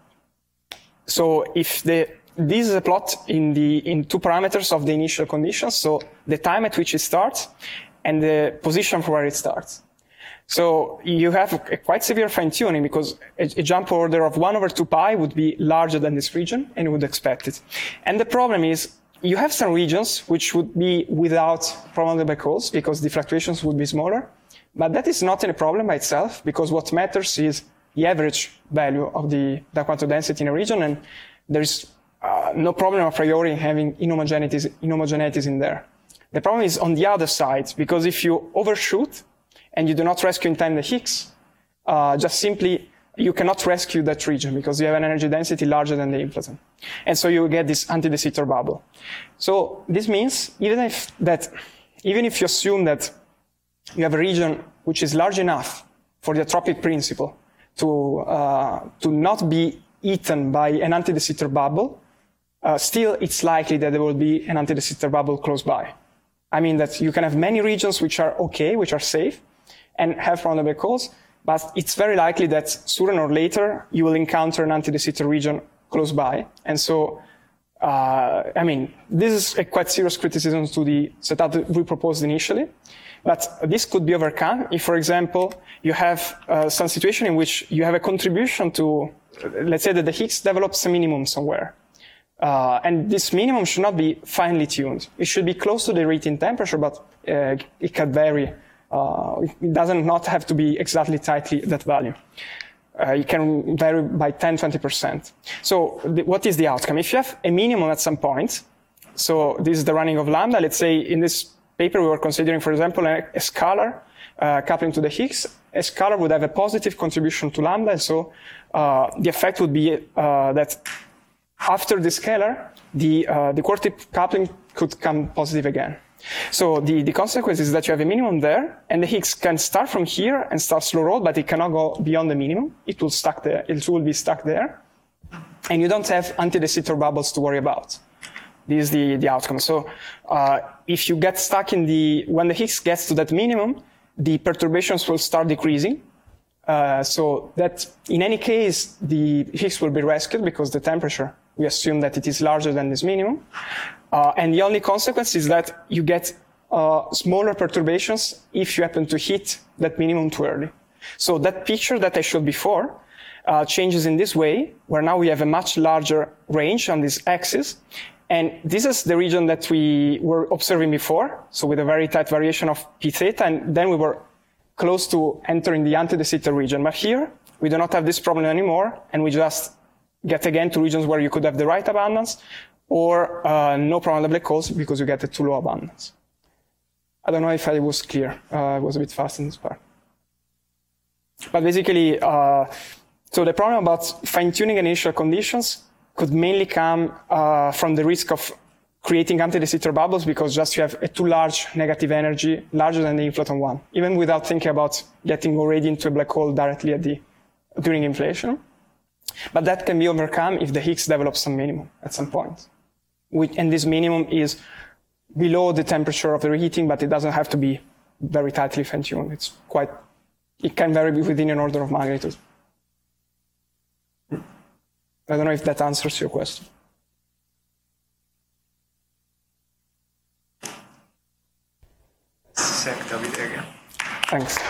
So if this is a plot in 2 parameters of the initial conditions, so the time at which it starts and the position for where it starts. So you have a quite severe fine-tuning because a jump order of 1 over 2 pi would be larger than this region, and you would expect it. And the problem is you have some regions which would be without primordial black holes because the fluctuations would be smaller, but that is not a problem by itself because what matters is the average value of the dark matter density in a region, and there is no problem a priori having inhomogeneities in there. The problem is on the other side, because if you overshoot and you do not rescue in time the Higgs, just simply you cannot rescue that region because you have an energy density larger than the inflaton. And so you get this anti-de Sitter bubble. So this means even if you assume that you have a region which is large enough for the anthropic principle to not be eaten by an anti-de Sitter bubble, still it's likely that there will be an anti-de Sitter bubble close by. I mean that you can have many regions which are okay, which are safe, and have primordial black holes, but it's very likely that sooner or later you will encounter an anti-de Sitter region close by. And so, I mean, this is a quite serious criticism to the setup that we proposed initially, but this could be overcome if, for example, you have some situation in which you have a contribution to, let's say that the Higgs develops a minimum somewhere. And this minimum should not be finely tuned. It should be close to the rating temperature, but it can vary. It doesn't not have to be exactly tightly that value. It can vary by 10-20%. So what is the outcome? If you have a minimum at some point, so this is the running of lambda. Let's say in this paper we were considering, for example, a scalar coupling to the Higgs. A scalar would have a positive contribution to lambda, and so the effect would be that after the scalar, the quark-tip coupling could come positive again. So the consequence is that you have a minimum there, and the Higgs can start from here and start slow roll, but it cannot go beyond the minimum. It will stuck there. It will be stuck there, and you don't have anti-de Sitter bubbles to worry about. This is the outcome. So if you get stuck when the Higgs gets to that minimum, the perturbations will start decreasing. So that in any case, the Higgs will be rescued because the temperature, we assume that it is larger than this minimum. And the only consequence is that you get smaller perturbations if you happen to hit that minimum too early. So that picture that I showed before changes in this way, where now we have a much larger range on this axis. And this is the region that we were observing before, so with a very tight variation of p theta, and then we were close to entering the anti-de Sitter region. But here, we do not have this problem anymore, and we just get again to regions where you could have the right abundance, or no problem with black holes because you get a too low abundance. I don't know if I was clear. I was a bit fast in this part. But basically, so the problem about fine-tuning initial conditions could mainly come from the risk of creating anti-de Sitter bubbles because just you have a too large negative energy, larger than the inflaton one, even without thinking about getting already into a black hole directly during inflation. But that can be overcome if the Higgs develops some minimum at some point. And this minimum is below the temperature of the reheating, but it doesn't have to be very tightly fine-tuned. It can vary within an order of magnitude. I don't know if that answers your question. David again. Thanks.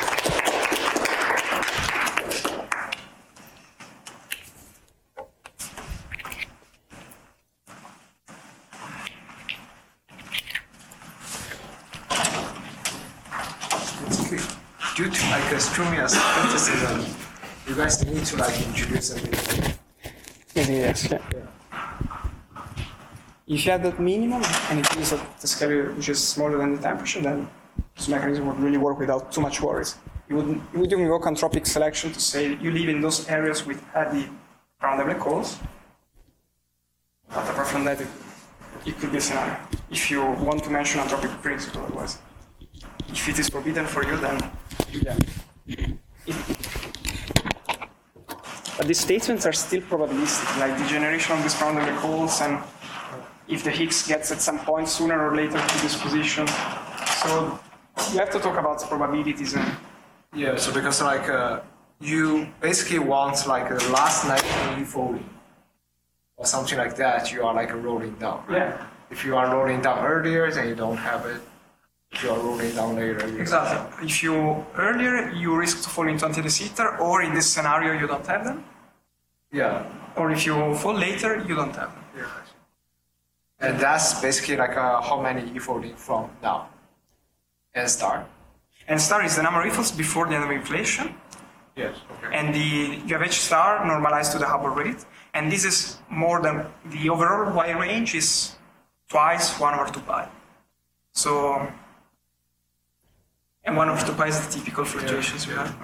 Due to like Stromia's criticism, you guys need to like introduce a bit. Yes, yeah. If you have that minimum and it is at the scale which is smaller than the temperature, then this mechanism would really work without too much worries. You would invoke anthropic selection to say you live in those areas with heavy around the black holes. But apart from that, it could be a scenario. If you want to mention anthropic principle, otherwise, if it is forbidden for you, then yeah. But these statements are still probabilistic, like the generation of this round of black holes, and if the Higgs gets at some point sooner or later to this position. So you have to talk about probabilities and. Yeah, so because like you basically want like the last night unfolding or something like that, you are like rolling down. Right? Yeah. If you are rolling down earlier, then you don't have it. If you are rolling down later. Exactly. If you earlier, you risk to fall into anti-de Sitter, or in this scenario, you don't have them. Yeah. Or if you fall later, you don't have them. Yeah. And that's basically like how many e-folding from now and star. And star is the number of e-folds before the end of inflation. Yes. Okay. And you have H star normalized to the Hubble rate. And this is more than the overall Y range is twice 1 over 2 pi. So, and 1 over 2 pi is the typical fluctuations we have.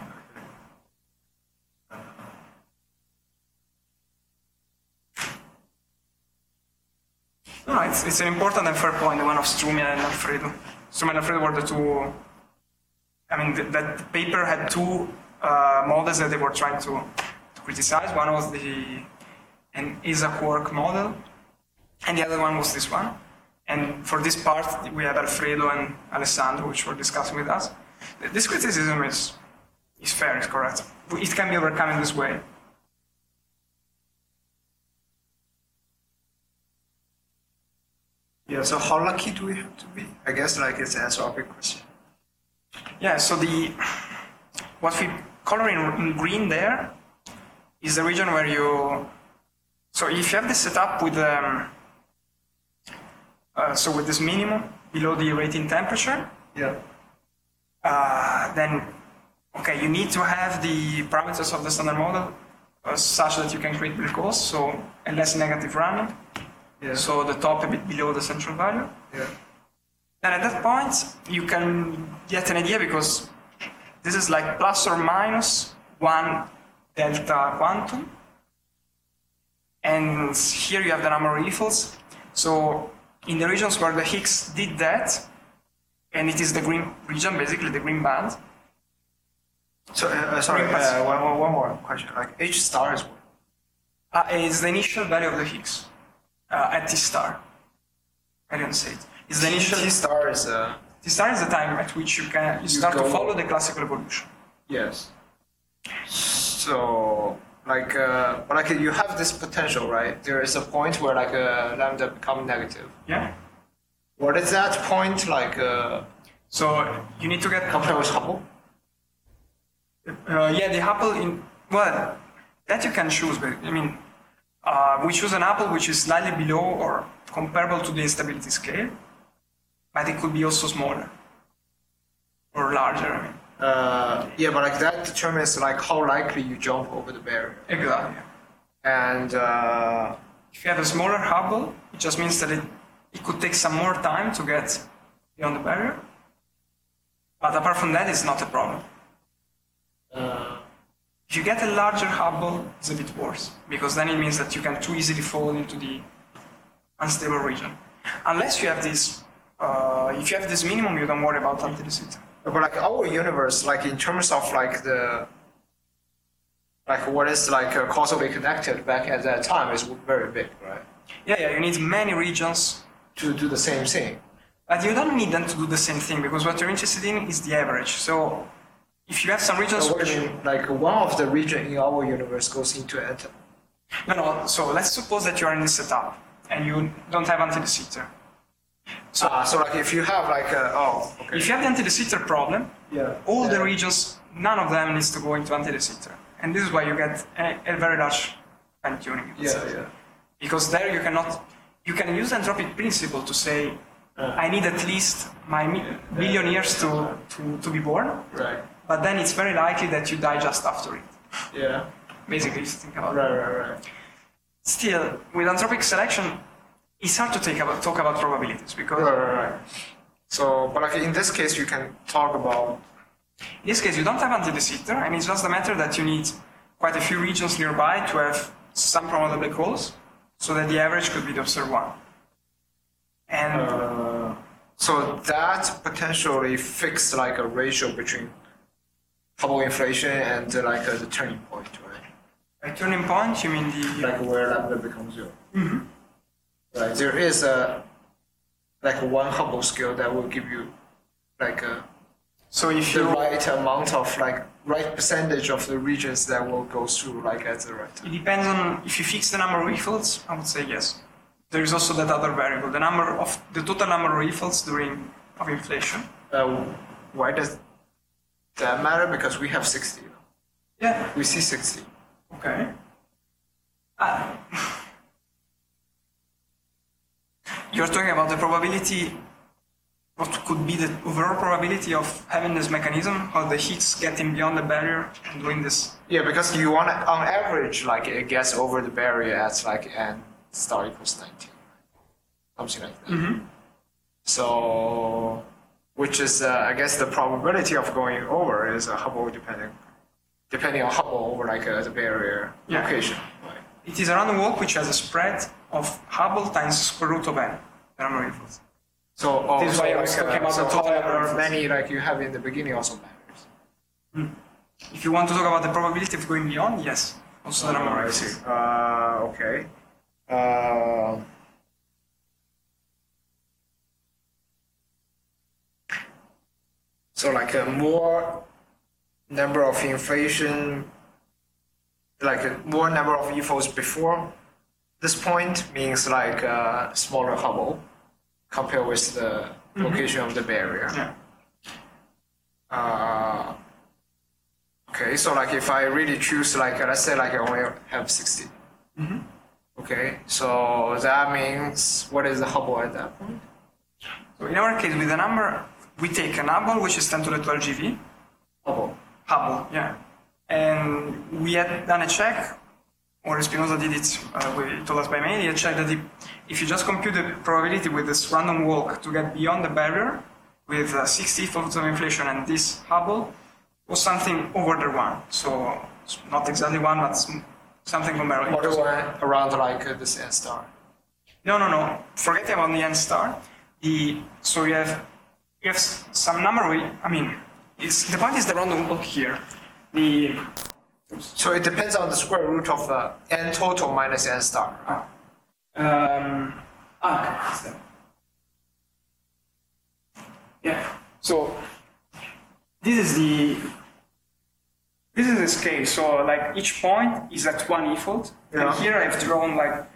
No, it's an important and fair point, the one of Strumia and Alfredo. Strumia and Alfredo were the two, I mean, that paper had two models that they were trying to criticize. One was an ISA quark model, and the other one was this one. And for this part, we had Alfredo and Alessandro, which were discussing with us. This criticism is fair, is correct. It can be overcome in this way. Yeah, so how lucky do we have to be? I guess like it's an anthropic question. Yeah, so what we color in green there is the region where so if you have this set up with so with this minimum below the rating temperature, Yeah. Then okay, you need to have the parameters of the standard model such that you can create black holes, so a less negative random. Yeah. So the top a bit below the central value. Yeah. Then at that point, you can get an idea because this is like plus or minus 1 delta quantum. And here you have the number of e-folds. So in the regions where the Higgs did that, and it is the green region, basically the green band. So, sorry, one more question. Like H star is what? It's the initial value of the Higgs at T star. I didn't say it. It's the initial. T star is T star is the time at which you start to follow the classical evolution. yes. So but like you have this potential, right? There is a point where like lambda become negative. Yeah. What is that point like? So you need to get Compared with Hubble? yeah, the Hubble that you can choose. But I mean, we choose an Hubble which is slightly below or comparable to the instability scale, but it could be also smaller or larger. I mean, Yeah, but like that determines like how likely you jump over the barrier. exactly. And If you have a smaller Hubble, it just means that it could take some more time to get beyond the barrier. But apart from that, it's not a problem. If you get a larger Hubble, it's a bit worse, because then it means that you can too easily fall into the unstable region. Unless you have this, if you have this minimum, you don't worry about anti de Sitter. but like our universe, like in terms of like what is like causally connected back at that time is very big, right? Yeah, you need many regions, To do the same thing. but you don't need them to do the same thing, because what you're interested in is the average. So if you have some regions So what do which... you mean? Like one of the region in our universe goes into atom. No, so let's suppose that you are in this setup and you don't have anti de Sitter. So like if you have like okay. If you have the anti de Sitter problem, Yeah. all the Yeah. regions, none of them needs to go into anti de Sitter. And this is why you get a very large fine tuning. Yeah. Because there you can use the entropic principle to say, I need at least my billion years to be born, Right. but then it's very likely that you die just after it. Yeah. Basically, if you think about it. Right. Still, with anthropic selection, it's hard to talk about probabilities, because Right. So, but like in this case, you can talk about. in this case you don't have anti de Sitter, and it's just a matter that you need quite a few regions nearby to have some probable black holes, so that the average could be the observed one. And So that potentially fixed like a ratio between Hubble inflation and like the turning point, right? by turning point, you mean the Like where lambda becomes 0. Mm-hmm. Right. There is a like one Hubble scale that will give you like so if the you right amount of like right percentage of the regions that will go through like at the right time. it depends on if you fix the number of e-folds, I would say yes. There is also that other variable, the total number of e-folds of inflation. Why does that matter? Because we have 60. Yeah. We see 60. Okay. You're talking about the probability, what could be the overall probability of having this mechanism, how the Higgs getting beyond the barrier and doing this. Yeah, because you want to, on average, like it gets over the barrier at like n star equals 19, something like that. Mm-hmm. So, which is, I guess, the probability of going over is a Hubble depending on Hubble over like the barrier Yeah. location. Right. It is a random walk which has a spread of Hubble times square root of n, the number of e-folds. So, This is why I was talking about the total number of many like you have in the beginning also matters. If you want to talk about the probability of going beyond, yes, also the number of e-folds. Okay. So like a more number of inflation, like a more number of e-folds before this point means like a smaller Hubble compared with the location of the barrier. Yeah. Okay, so like if I really choose like let's say like I only have 60. Okay, so that means what is the Hubble at that point? So in our case, with the number, we take an Hubble which is 10 to the 12 GeV. Hubble. Hubble, yeah. And we had done a check, or Spinoza did it, he told us by mail, he had checked that if you just compute the probability with this random walk to get beyond the barrier with 60 photos of inflation and this Hubble, was something over the one. So it's not exactly one, but something numerically. What do I around like this n star? No. Forgetting about the n star. So you have some number. I mean, the point is the random walk here. So it depends on the square root of n total minus n star. Okay. Yeah. So this is the scale. So like each point is at one e-fold, and here I've drawn like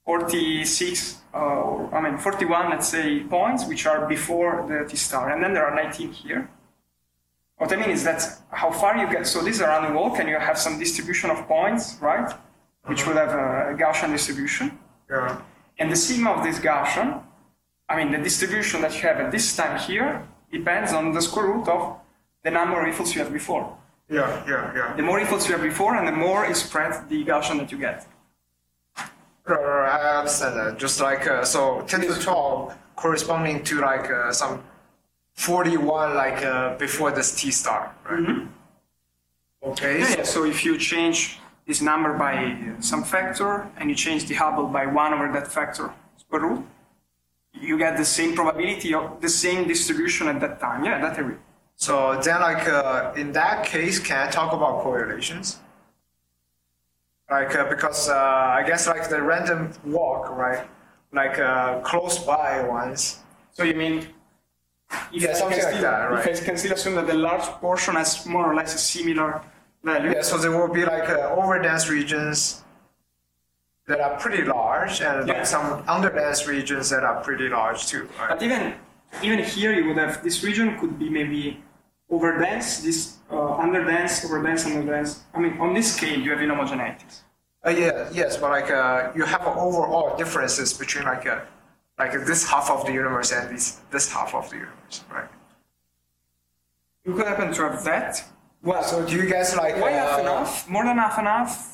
41, let's say, points which are before the T star, and then there are 19 here. What I mean is that how far you get. So this is a random walk, and you have some distribution of points, right? Which will have a Gaussian distribution. Yeah. And the sigma of this Gaussian, I mean, the distribution that you have at this time here depends on the square root of the number of e-folds you had before. Yeah. The more e-folds you have before, and the more is spread the Gaussian that you get. Right, I understand that. Just like, so 10 to 12 corresponding to like some 41 like before this T star, right? Mm-hmm. Okay. Yeah, so if you change this number by some factor, and you change the Hubble by 1 over that factor square root, you get the same probability of the same distribution at that time. Yeah, that I agree. So then like in that case, can I talk about correlations? Like because I guess like the random walk, right? Like close by ones. So you mean, Yeah, something like that, right? If I can still assume that the large portion has more or less a similar value. Yeah, so there will be like overdense regions that are pretty large, and like some underdense regions that are pretty large too. Right? But even here, you would have this region could be maybe overdense, this underdense, overdense, underdense. I mean, on this scale, you have inhomogeneities. Yes, but like you have overall differences between like this half of the universe and this half of the universe, right? You could happen to have that. Well, so do you guys like why half and half? More than half and half?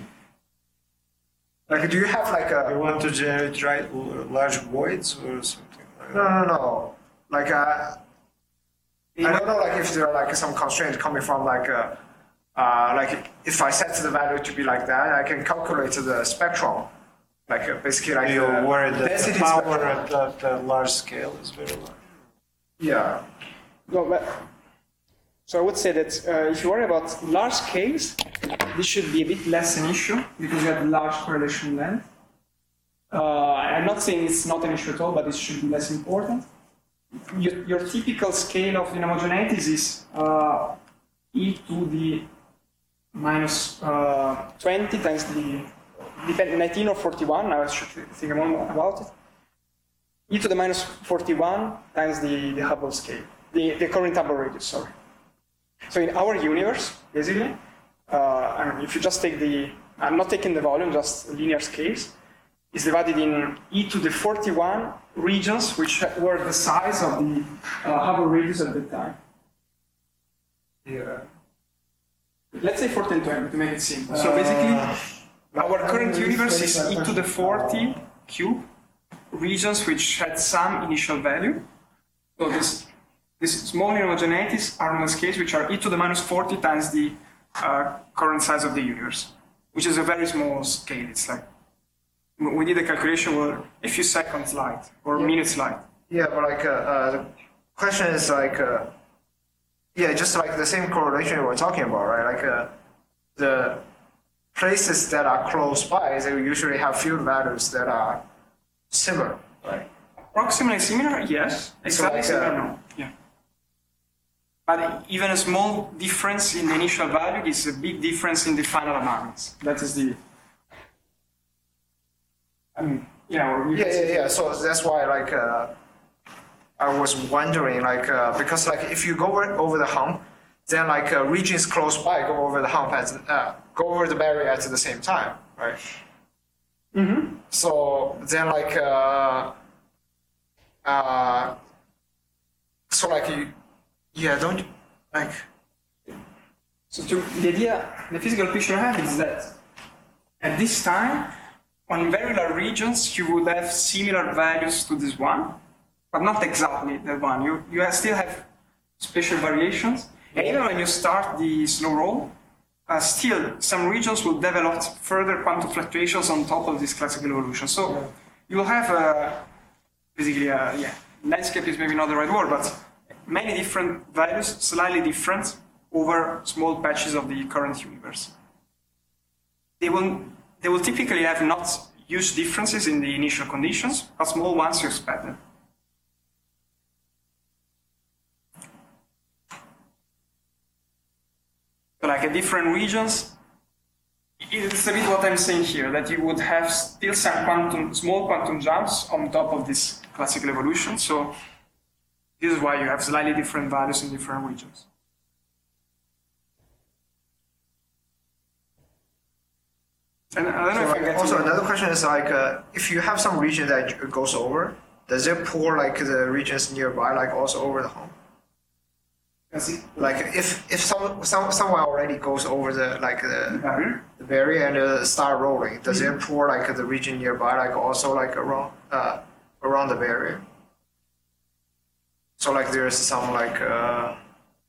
Like, do you have like a? You want to generate large voids or something like that? No. Like I don't know, like if there are like some constraint coming from like if I set the value to be like that, I can calculate the spectrum, like basically like You worry that the density power spectrum. at the large scale is very large. Yeah. No, but, so I would say that if you worry about large scales, this should be a bit less an issue because you have large correlation length. I'm not saying it's not an issue at all, but it should be less important. Your typical scale of inhomogeneities is e to the minus 20 times the 19 or 41. Now I should think more about it. E to the minus 41 times the Hubble scale, the current Hubble radius. Sorry. So in our universe, basically, I mean, if you just take I'm not taking the volume, just linear scales, is divided in e to the 41 regions, which were the size of the Hubble radius at the time. Yeah. Let's say 14 to make it simple. So basically, our current universe is e to the 40 cube regions which had some initial value. So these small inhomogeneities are on the scales which are e to the minus 40 times the current size of the universe, which is a very small scale. It's like, we did a calculation where a few seconds light or minutes light. Yeah, but like the question is like, just like the same correlation we're talking about, right? Like the places that are close by, they usually have field values that are similar, right? Approximately similar, yes. Exactly similar, no. Yeah. But even a small difference in the initial value is a big difference in the final abundance. That is the. I mean, Yeah. So that's why, like, I was wondering, like, because, like, if you go over the hump, then, like, regions close by go over the hump go over the barrier at the same time, right? Mm-hmm. So then, like, so like don't like. So the physical picture I have is that at this time, on very large regions, you would have similar values to this one, but not exactly the one. You still have spatial variations, And even when you start the slow roll, still some regions will develop further quantum fluctuations on top of this classical evolution. So you will have basically, landscape is maybe not the right word, but many different values, slightly different over small patches of the current universe. They will typically have not huge differences in the initial conditions, but small ones you expect them. So like different regions, it's a bit what I'm saying here, that you would have still some small quantum jumps on top of this classical evolution. So this is why you have slightly different values in different regions. And I don't know if I get also, another question is like, if you have some region that goes over, does it pull like the regions nearby, like also over the home? Like if someone already goes over the barrier and start rolling, does it pull like the region nearby, like also like around the barrier? So like there's some like. I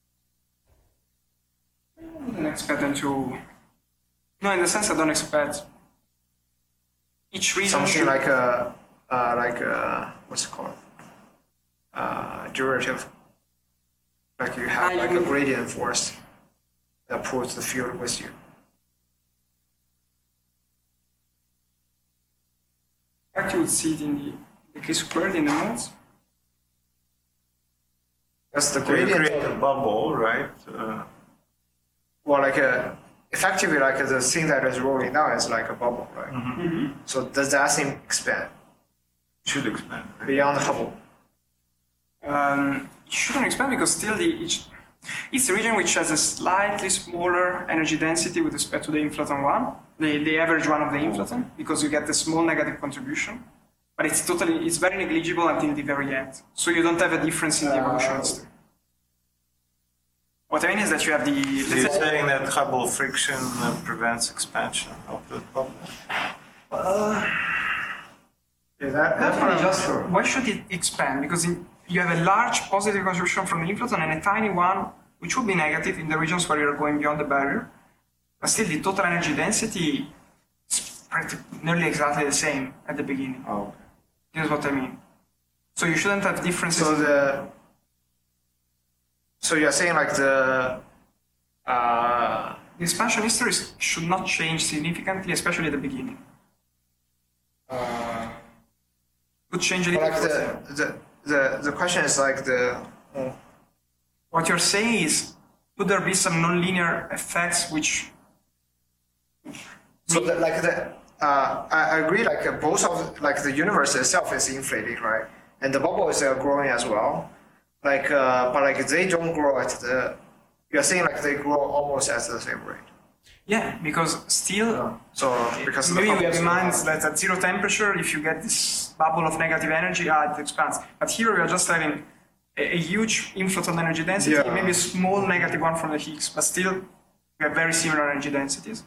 wouldn't expect them to. No, in the sense I don't expect each region. Something like what's it called? Derivative. Like you have like a gradient force that pulls the field with you. Actually, you would see it in the K-squared in the modes. That's the So you gradient. create a bubble, right? Well, like effectively, like the thing that is rolling down is like a bubble, right? So does that thing expand Should expand. Right? beyond the Hubble? It shouldn't expand because still it's a region which has a slightly smaller energy density with respect to the inflaton one, the average one of the inflaton, because you get the small negative contribution. But it's very negligible until the very end. So you don't have a difference in the evolution history. What I mean is that you have the. So you're saying that Hubble friction prevents expansion of the bubble? That's Not just why should it expand? Because you have a large positive contribution from the inflaton and a tiny one which would be negative in the regions where you're going beyond the barrier. But still, the total energy density is nearly exactly the same at the beginning. Oh, okay. Here's what I mean. So you shouldn't have differences. So you're saying like the The expansion history should not change significantly, especially at the beginning. Could change a little. like the question is like What you're saying is, could there be some nonlinear effects which? so I agree, like both of like the universe itself is inflating, right, and the bubble is growing as well, like but like they don't grow at the. You're saying like they grow almost at the same rate. Yeah, because still. So because Maybe the we have in Hubble mind is- that at zero temperature, if you get this bubble of negative energy, it expands. But here we are just having a huge inflaton energy density, Yeah. maybe a small negative one from the Higgs, but still we have very similar energy densities.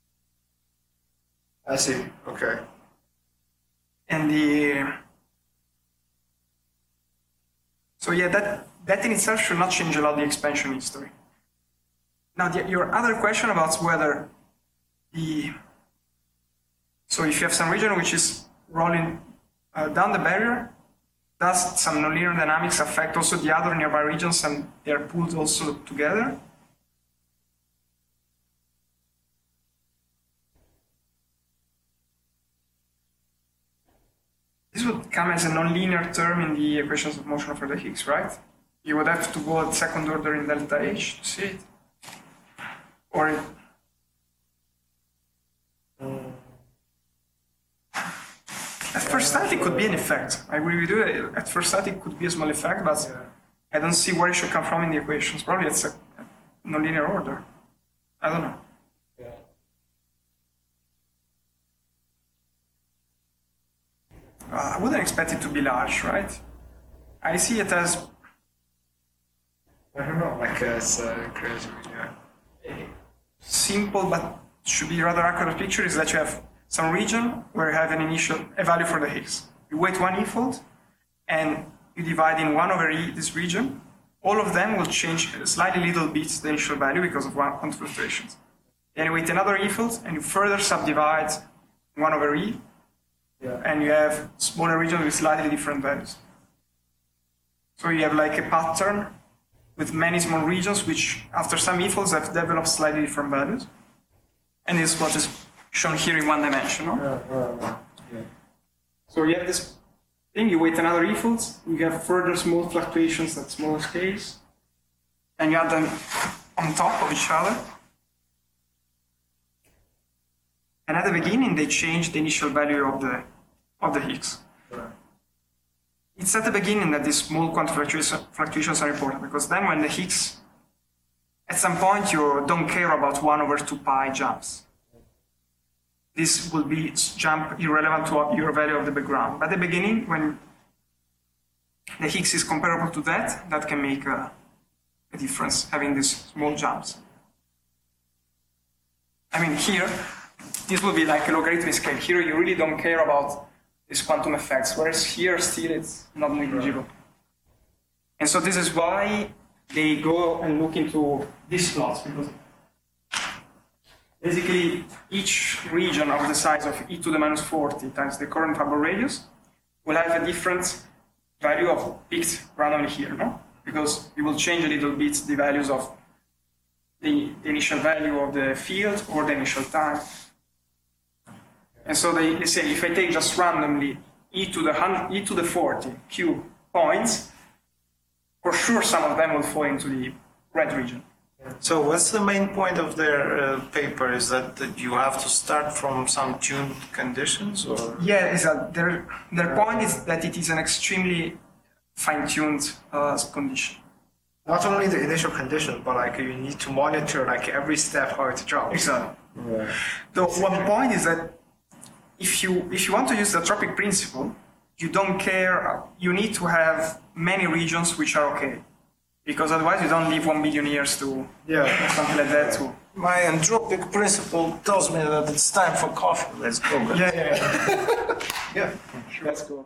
I see. Okay. And so yeah, that in itself should not change a lot the expansion history. Now, your other question about whether so if you have some region which is rolling down the barrier, does some nonlinear dynamics affect also the other nearby regions and they're pulled also together? This would come as a nonlinear term in the equations of motion for the Higgs, right? You would have to go at second order in delta H to see it. Or at first sight it could be an effect. I agree with you. At first sight it could be a small effect, but I don't see where it should come from in the equations. Probably it's a nonlinear order. I don't know. I wouldn't expect it to be large, right? I see it as I don't know. Like it's crazy. Yeah. simple, but should be rather accurate picture is that you have some region where you have a value for the Higgs. You weight one e-fold, and you divide in 1 over e this region, all of them will change slightly little bits the initial value because of quantum fluctuations. Then you wait another e-field and you further subdivide 1 over e, and you have smaller regions with slightly different values. So you have like a pattern with many small regions which after some e-fields have developed slightly different values. And this is what is shown here in one dimension. No? So you have this thing, you wait another e-field, you have further small fluctuations at smaller scales, and you add them on top of each other. And at the beginning, they change the initial value of the Higgs. It's at the beginning that these small quantum fluctuations are important, because then when the Higgs, at some point you don't care about 1 over 2 pi jumps. This will be jump irrelevant to your value of the background. But at the beginning, when the Higgs is comparable to that can make a difference, having these small jumps. I mean, here, this will be like a logarithmic scale. Here, you really don't care about these quantum effects, whereas here, still, it's not negligible. And so this is why they go and look into these plots, because basically each region of the size of e to the minus 40 times the current Hubble radius will have a different value of picked randomly here, no? Because you will change a little bit the values of the initial value of the field or the initial time. And so they say if I take just randomly e to the 40 cube points, for sure some of them will fall into the red region. So what's the main point of their paper? Is that you have to start from some tuned conditions, or? Yeah, is that their point is that it is an extremely fine-tuned condition. Not only the initial condition, but like you need to monitor like every step how it drops. Exactly. Yeah. The one point is that if you want to use the tropic principle, you don't care. You need to have many regions which are okay, because otherwise you don't live 1 billion years to something like that. To my entropic principle tells me that it's time for coffee. Let's go. Yeah. Yeah, let's go.